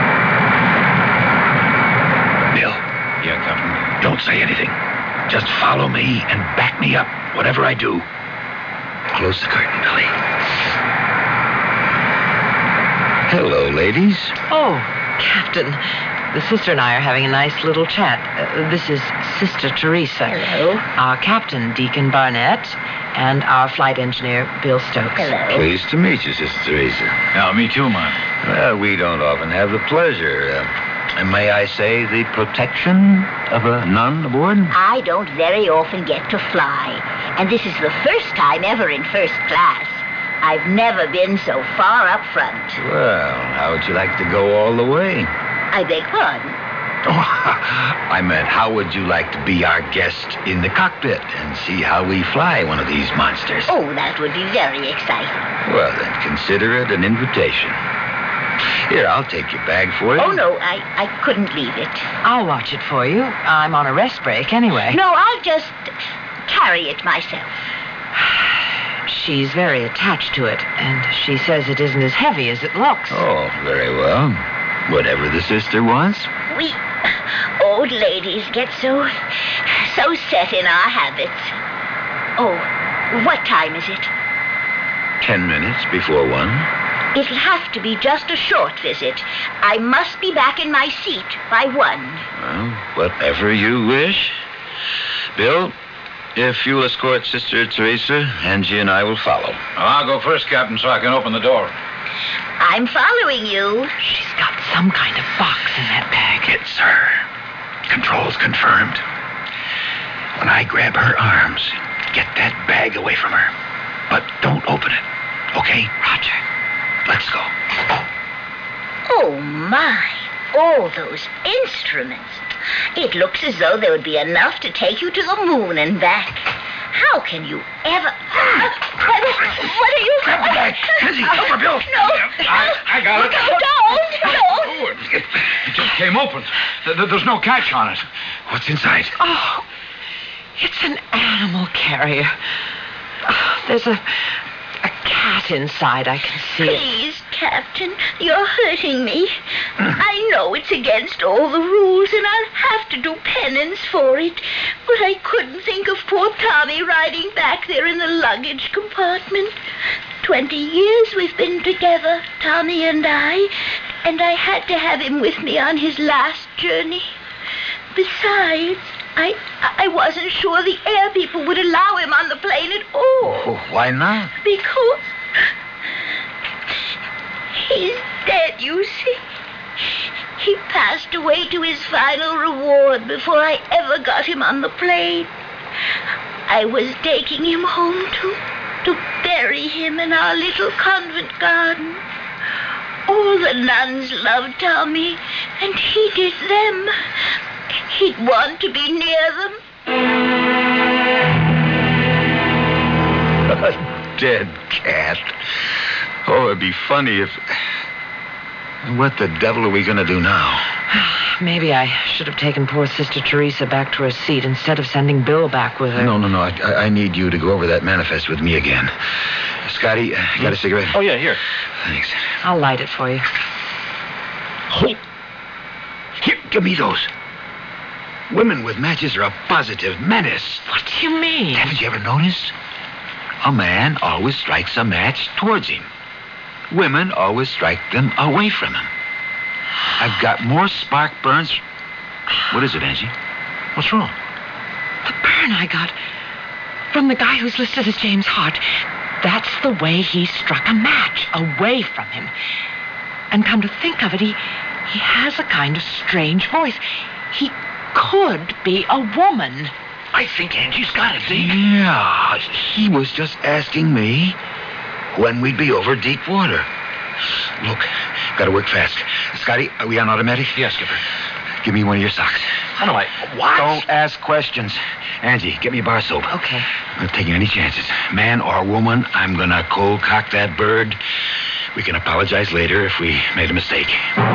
Bill. Yeah, Captain. Don't say anything. Just follow me and back me up, whatever I do. Close the curtain, Billy. Hello, ladies. Oh, Captain. The sister and I are having a nice little chat. This is Sister Teresa. Hello. Our captain, Deacon Barnett, and our flight engineer, Bill Stokes. Hello. Pleased to meet you, Sister Teresa. Yeah, me too, man. Well, we don't often have the pleasure. And may I say the protection of a nun aboard? I don't very often get to fly. And this is the first time ever in first class. I've never been so far up front. Well, how would you like to go all the way? I beg pardon? Oh, I meant, how would you like to be our guest in the cockpit and see how we fly one of these monsters? Oh, that would be very exciting. Well, then consider it an invitation. Here, I'll take your bag for you. Oh, no, I couldn't leave it. I'll watch it for you. I'm on a rest break anyway. No, I'll just carry it myself. She's very attached to it, and she says it isn't as heavy as it looks. Oh, very well. Whatever the sister wants. We old ladies get so set in our habits. Oh, what time is it? 10 minutes before 1. It'll have to be just a short visit. I must be back in my seat by 1. Well, whatever you wish. Bill, if you'll escort Sister Teresa, Angie and I will follow. I'll go first, Captain, so I can open the door. I'm following you. She's got some kind of box in that bag. It's her. Control's confirmed. When I grab her arms, get that bag away from her. But don't open it. Okay? Roger. Let's go. Oh, my. All those instruments. It looks as though there would be enough to take you to the moon and back. How can you ever... What are you... Grab the bag. Kenzie, over, Bill. No. I got it. Don't. It just came open. There's no catch on it. What's inside? Oh, it's an animal carrier. There's a cat inside. I can see it. Please, Captain, you're hurting me. I know it's against all the rules, and I'll have to do penance for it. But I couldn't think of poor Tommy riding back there in the luggage compartment. 20 years we've been together, Tommy and I had to have him with me on his last journey. Besides, I wasn't sure the air people would allow him on the plane at all. Oh, why not? Because he's dead, you see. He passed away to his final reward before I ever got him on the plane. I was taking him home to bury him in our little convent garden. All the nuns loved Tommy, and he did them. He'd want to be near them. A dead cat. Oh, it'd be funny if... What the devil are we going to do now? Maybe I should have taken poor Sister Teresa back to her seat instead of sending Bill back with her. No. I need you to go over that manifest with me again. Scotty, you got a cigarette? Oh, yeah, here. Thanks. I'll light it for you. Hold. Here, give me those. Women with matches are a positive menace. What do you mean? Haven't you ever noticed? A man always strikes a match towards him. Women always strike them away from him. I've got more spark burns. What is it, Angie? What's wrong? The burn I got from the guy who's listed as James Hart. That's the way he struck a match away from him. And come to think of it, he has a kind of strange voice. He could be a woman. I think Angie's got it, Deke. Yeah, he was just asking me when we'd be over deep water. Look, gotta work fast. Scotty, are we on automatic? Yes, Skipper. Give me one of your socks. How do I... What? Don't ask questions. Angie, get me a bar soap. Okay. I'm not taking any chances. Man or woman, I'm gonna cold cock that bird. We can apologize later if we made a mistake.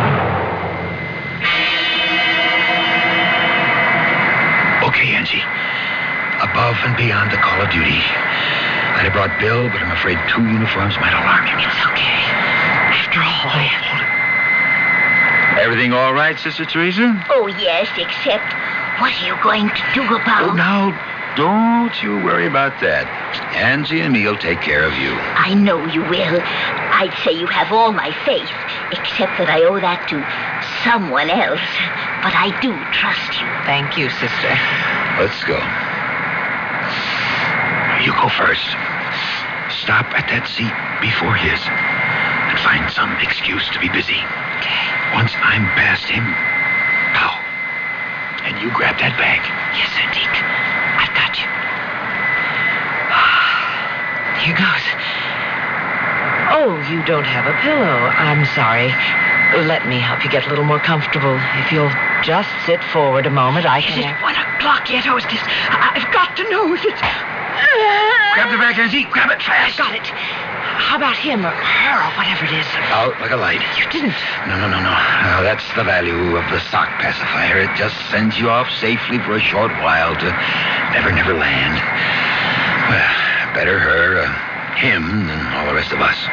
Okay, Angie. Above and beyond the call of duty. I'd have brought Bill, but I'm afraid 2 uniforms might alarm him. It's okay. After all, hold it. Everything all right, Sister Teresa? Oh, yes, except what are you going to do about... Oh, now, don't you worry about that. Angie and me'll take care of you. I know you will. I'd say you have all my faith, except that I owe that to someone else. But I do trust you. Thank you, sister. Let's go. You go first. Stop at that seat before his and find some excuse to be busy. Okay. Once I'm past him, pow. And you grab that bag. Yes, sir, Deke. I've got you. Here goes. Oh, you don't have a pillow. I'm sorry. Let me help you get a little more comfortable. If you'll just sit forward a moment, I can... Is it 1 o'clock yet, hostess? I've got to know if it's... Grab the bag, Angie. Grab it fast. Got it. How about him or her or whatever it is? Out like a light. You didn't. No. No, that's the value of the sock pacifier. It just sends you off safely for a short while to Never Land. Well, better her, him, than all the rest of us.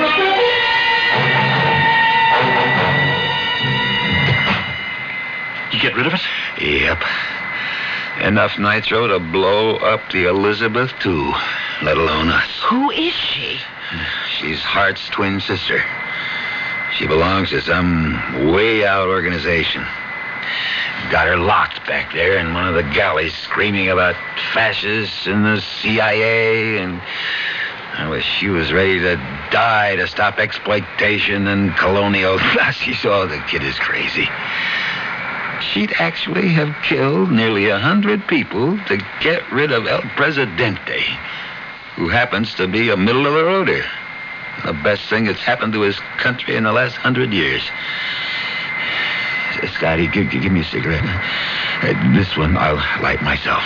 You get rid of it? Yep. Enough nitro to blow up the Elizabeth II, let alone us. Who is she? She's Hart's twin sister. She belongs to some way out organization. Got her locked back there in one of the galleys, screaming about fascists and the CIA, and I wish she was ready to die to stop exploitation and colonial Nazis. Oh, the kid is crazy. She'd actually have killed nearly 100 people to get rid of El Presidente, who happens to be a middle-of-the-roader. The best thing that's happened to his country in the last 100 years. Scotty, give me a cigarette. This one I'll light myself.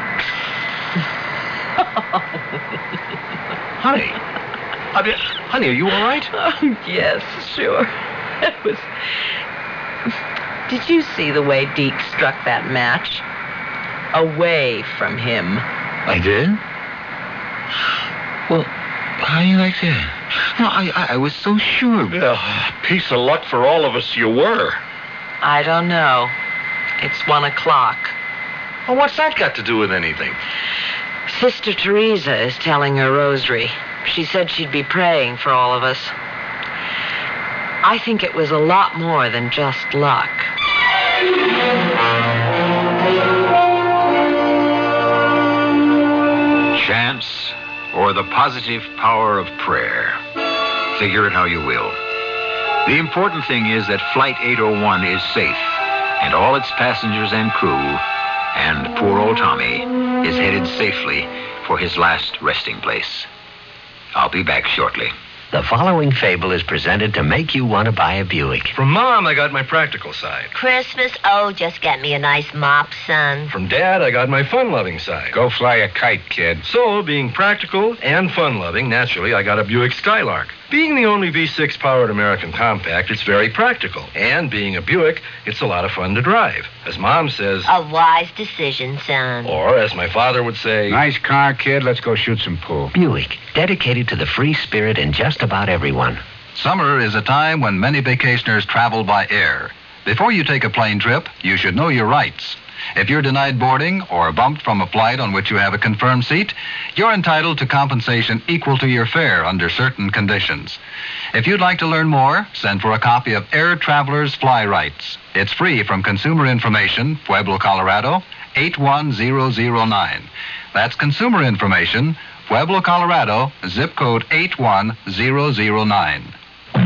Honey. Honey, are you all right? Oh, yes, sure. It was... Did you see the way Deke struck that match? Away from him. I did? Well, how do you like that? No, I was so sure. Yeah, piece of luck for all of us you were. I don't know. It's 1 o'clock. Well, what's that got to do with anything? Sister Teresa is telling her rosary. She said she'd be praying for all of us. I think it was a lot more than just luck. Chance or the positive power of prayer. Figure it how you will. The important thing is that Flight 801 is safe, and all its passengers and crew, and poor old Tommy, is headed safely for his last resting place. I'll be back shortly. The following fable is presented to make you want to buy a Buick. From Mom, I got my practical side. Christmas? Oh, just get me a nice mop, son. From Dad, I got my fun-loving side. Go fly a kite, kid. So, being practical and fun-loving, naturally, I got a Buick Skylark. Being the only V6-powered American compact, it's very practical. And being a Buick, it's a lot of fun to drive. As Mom says... A wise decision, son. Or, as my father would say... Nice car, kid. Let's go shoot some pool. Buick, dedicated to the free spirit in just about everyone. Summer is a time when many vacationers travel by air. Before you take a plane trip, you should know your rights. If you're denied boarding or bumped from a flight on which you have a confirmed seat, you're entitled to compensation equal to your fare under certain conditions. If you'd like to learn more, send for a copy of Air Traveler's Fly Rights. It's free from Consumer Information, Pueblo, Colorado, 81009. That's Consumer Information, Pueblo, Colorado, zip code 81009.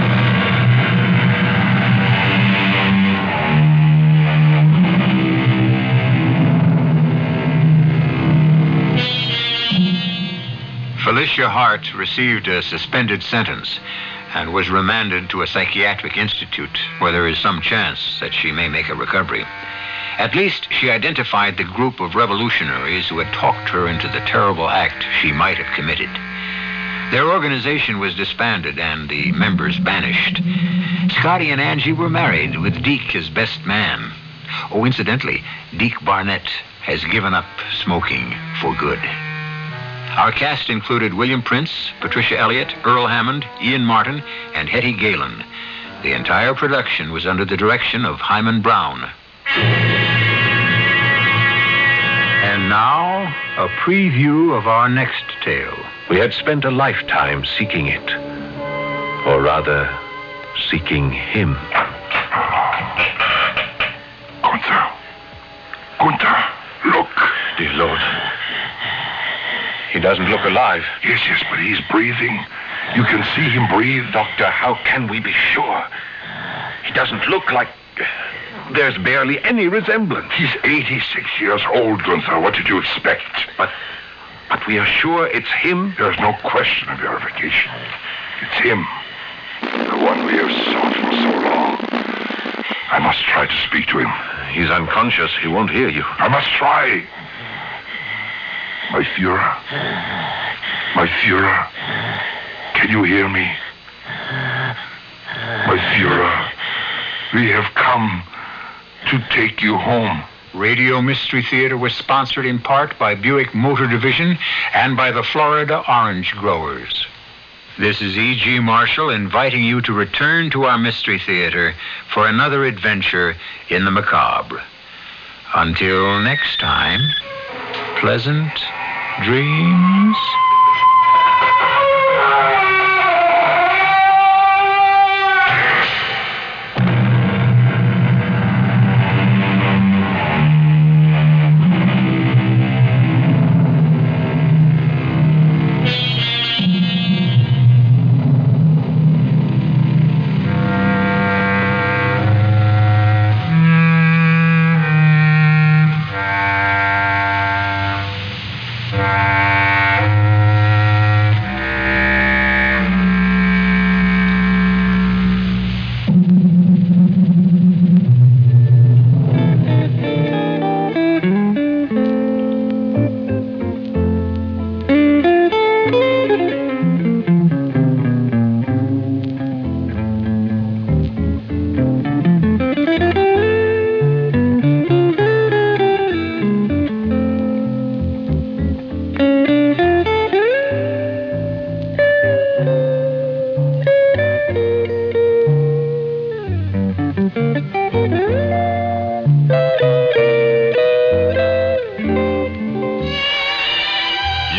Felicia Hart received a suspended sentence and was remanded to a psychiatric institute where there is some chance that she may make a recovery. At least she identified the group of revolutionaries who had talked her into the terrible act she might have committed. Their organization was disbanded and the members banished. Scotty and Angie were married, with Deke his best man. Oh, incidentally, Deke Barnett has given up smoking for good. Our cast included William Prince, Patricia Elliott, Earl Hammond, Ian Martin, and Hetty Galen. The entire production was under the direction of Hyman Brown. And now, a preview of our next tale. We had spent a lifetime seeking it. Or rather, seeking him. Gunther, look. Dear Lord. He doesn't look alive. Yes, but he's breathing. You can see him breathe. Doctor, how can we be sure? He doesn't look like... There's barely any resemblance. He's 86 years old, Gunther. What did you expect? But we are sure it's him? There's no question of verification. It's him. The one we have sought for so long. I must try to speak to him. He's unconscious. He won't hear you. I must try. My Führer. My Führer. Can you hear me? My Führer. We have come to take you home. Radio Mystery Theater was sponsored in part by Buick Motor Division and by the Florida Orange Growers. This is E.G. Marshall inviting you to return to our Mystery Theater for another adventure in the macabre. Until next time, pleasant dreams.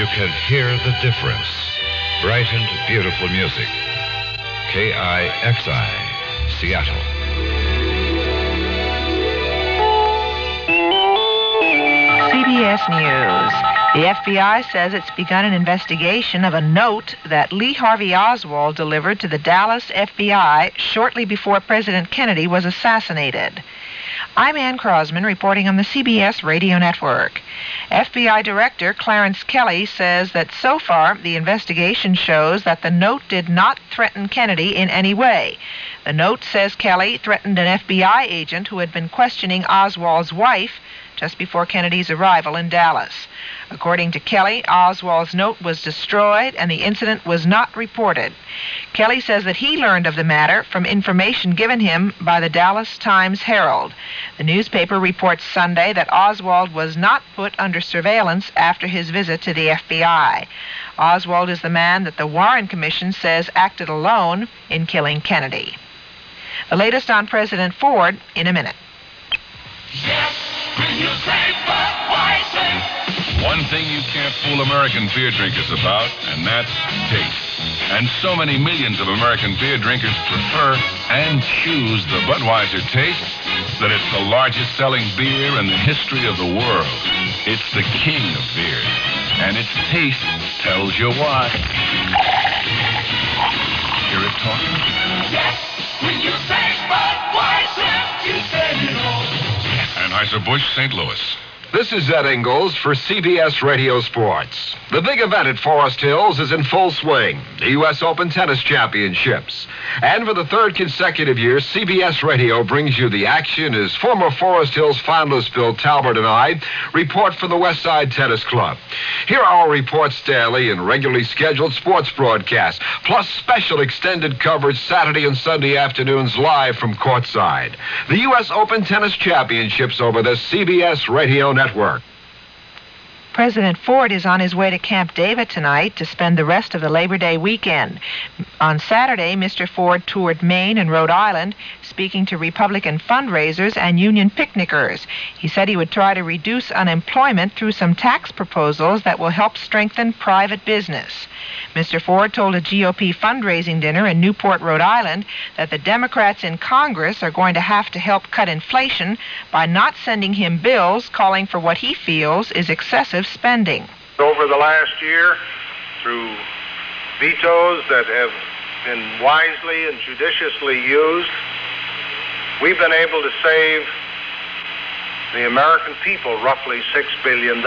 you can hear the difference. Bright and beautiful music. KIXI, Seattle. CBS News. The FBI says it's begun an investigation of a note that Lee Harvey Oswald delivered to the Dallas FBI shortly before President Kennedy was assassinated. I'm Ann Crosman reporting on the CBS Radio Network. FBI Director Clarence Kelly says that so far the investigation shows that the note did not threaten Kennedy in any way. The note, says Kelly, threatened an FBI agent who had been questioning Oswald's wife just before Kennedy's arrival in Dallas. According to Kelly, Oswald's note was destroyed and the incident was not reported. Kelly says that he learned of the matter from information given him by the Dallas Times-Herald. The newspaper reports Sunday that Oswald was not put under surveillance after his visit to the FBI. Oswald is the man that the Warren Commission says acted alone in killing Kennedy. The latest on President Ford in a minute. One thing you can't fool American beer drinkers about, and that's taste. And so many millions of American beer drinkers prefer and choose the Budweiser taste that it's the largest selling beer in the history of the world. It's the king of beers, and its taste tells you why. Hear it talking? Yes, when you say Budweiser, you say it all. Anheuser-Busch, St. Louis. This is Ed Ingalls for CBS Radio Sports. The big event at Forest Hills is in full swing, the U.S. Open Tennis Championships. And for the third consecutive year, CBS Radio brings you the action as former Forest Hills finalist Bill Talbert and I report for the West Side Tennis Club. Here are our reports daily and regularly scheduled sports broadcasts, plus special extended coverage Saturday and Sunday afternoons live from courtside. The U.S. Open Tennis Championships over the CBS Radio Network. President Ford is on his way to Camp David tonight to spend the rest of the Labor Day weekend. On Saturday, Mr. Ford toured Maine and Rhode Island, speaking to Republican fundraisers and union picnickers. He said he would try to reduce unemployment through some tax proposals that will help strengthen private business. Mr. Ford told a GOP fundraising dinner in Newport, Rhode Island, that the Democrats in Congress are going to have to help cut inflation by not sending him bills calling for what he feels is excessive spending. Over the last year, through vetoes that have been wisely and judiciously used, we've been able to save the American people roughly $6 billion.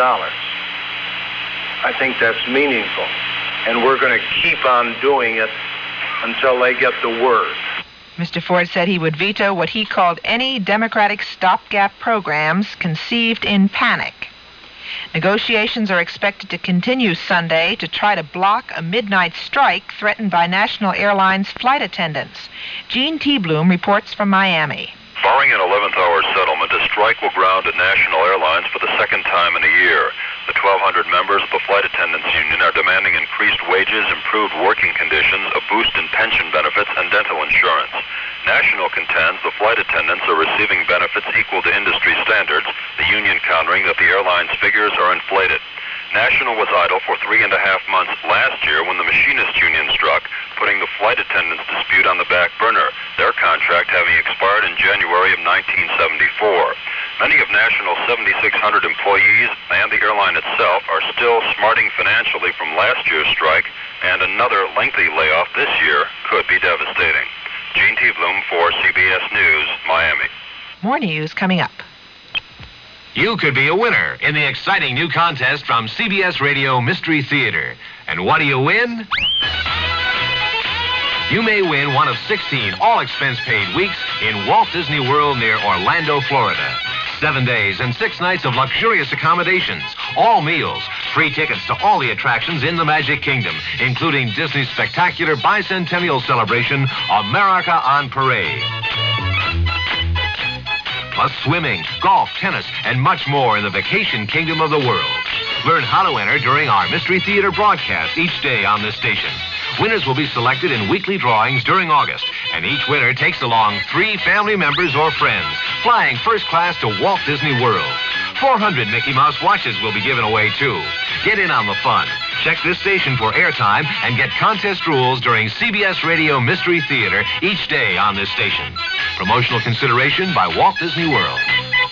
I think that's meaningful, and we're going to keep on doing it until they get the word. Mr. Ford said he would veto what he called any Democratic stopgap programs conceived in panic. Negotiations are expected to continue Sunday to try to block a midnight strike threatened by National Airlines flight attendants. Gene T. Bloom reports from Miami. Barring an 11th-hour settlement, a strike will ground at National Airlines for the second time in a year. The 1,200 members of the Flight Attendants Union are demanding increased wages, improved working conditions, a boost in pension benefits, and dental insurance. National contends the flight attendants are receiving benefits equal to industry standards, the union countering that the airline's figures are inflated. National was idle for 3.5 months last year when the machinist union struck, putting the flight attendants dispute on the back burner, their contract having expired in January of 1974. Many of National's 7,600 employees and the airline itself are still smarting financially from last year's strike, and another lengthy layoff this year could be devastating. Gene T. Bloom for CBS News, Miami. More news coming up. You could be a winner in the exciting new contest from CBS Radio Mystery Theater. And what do you win? You may win one of 16 all-expense-paid weeks in Walt Disney World near Orlando, Florida. 7 days and 6 nights of luxurious accommodations, all meals, free tickets to all the attractions in the Magic Kingdom, including Disney's spectacular bicentennial celebration, America on Parade. Plus swimming, golf, tennis, and much more in the vacation kingdom of the world. Learn how to enter during our Mystery Theater broadcast each day on this station. Winners will be selected in weekly drawings during August, and each winner takes along 3 family members or friends, flying first class to Walt Disney World. 400 Mickey Mouse watches will be given away, too. Get in on the fun. Check this station for airtime and get contest rules during CBS Radio Mystery Theater each day on this station. Promotional consideration by Walt Disney World.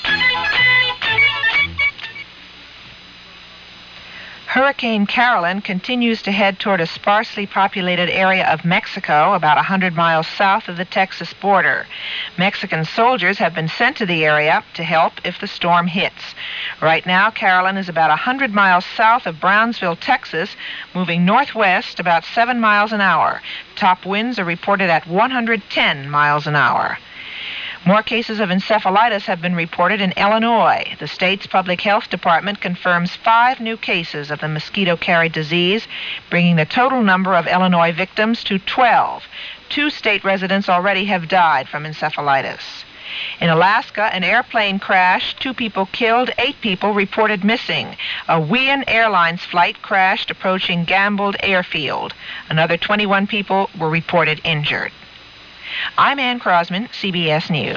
Hurricane Carolyn continues to head toward a sparsely populated area of Mexico, about 100 miles south of the Texas border. Mexican soldiers have been sent to the area to help if the storm hits. Right now, Carolyn is about 100 miles south of Brownsville, Texas, moving northwest about 7 miles an hour. Top winds are reported at 110 miles an hour. More cases of encephalitis have been reported in Illinois. The state's public health department confirms 5 new cases of the mosquito-carried disease, bringing the total number of Illinois victims to 12. 2 state residents already have died from encephalitis. In Alaska, an airplane crashed, 2 people killed, 8 people reported missing. A Hawaiian Airlines flight crashed approaching Gambled Airfield. Another 21 people were reported injured. I'm Ann Crosman, CBS News.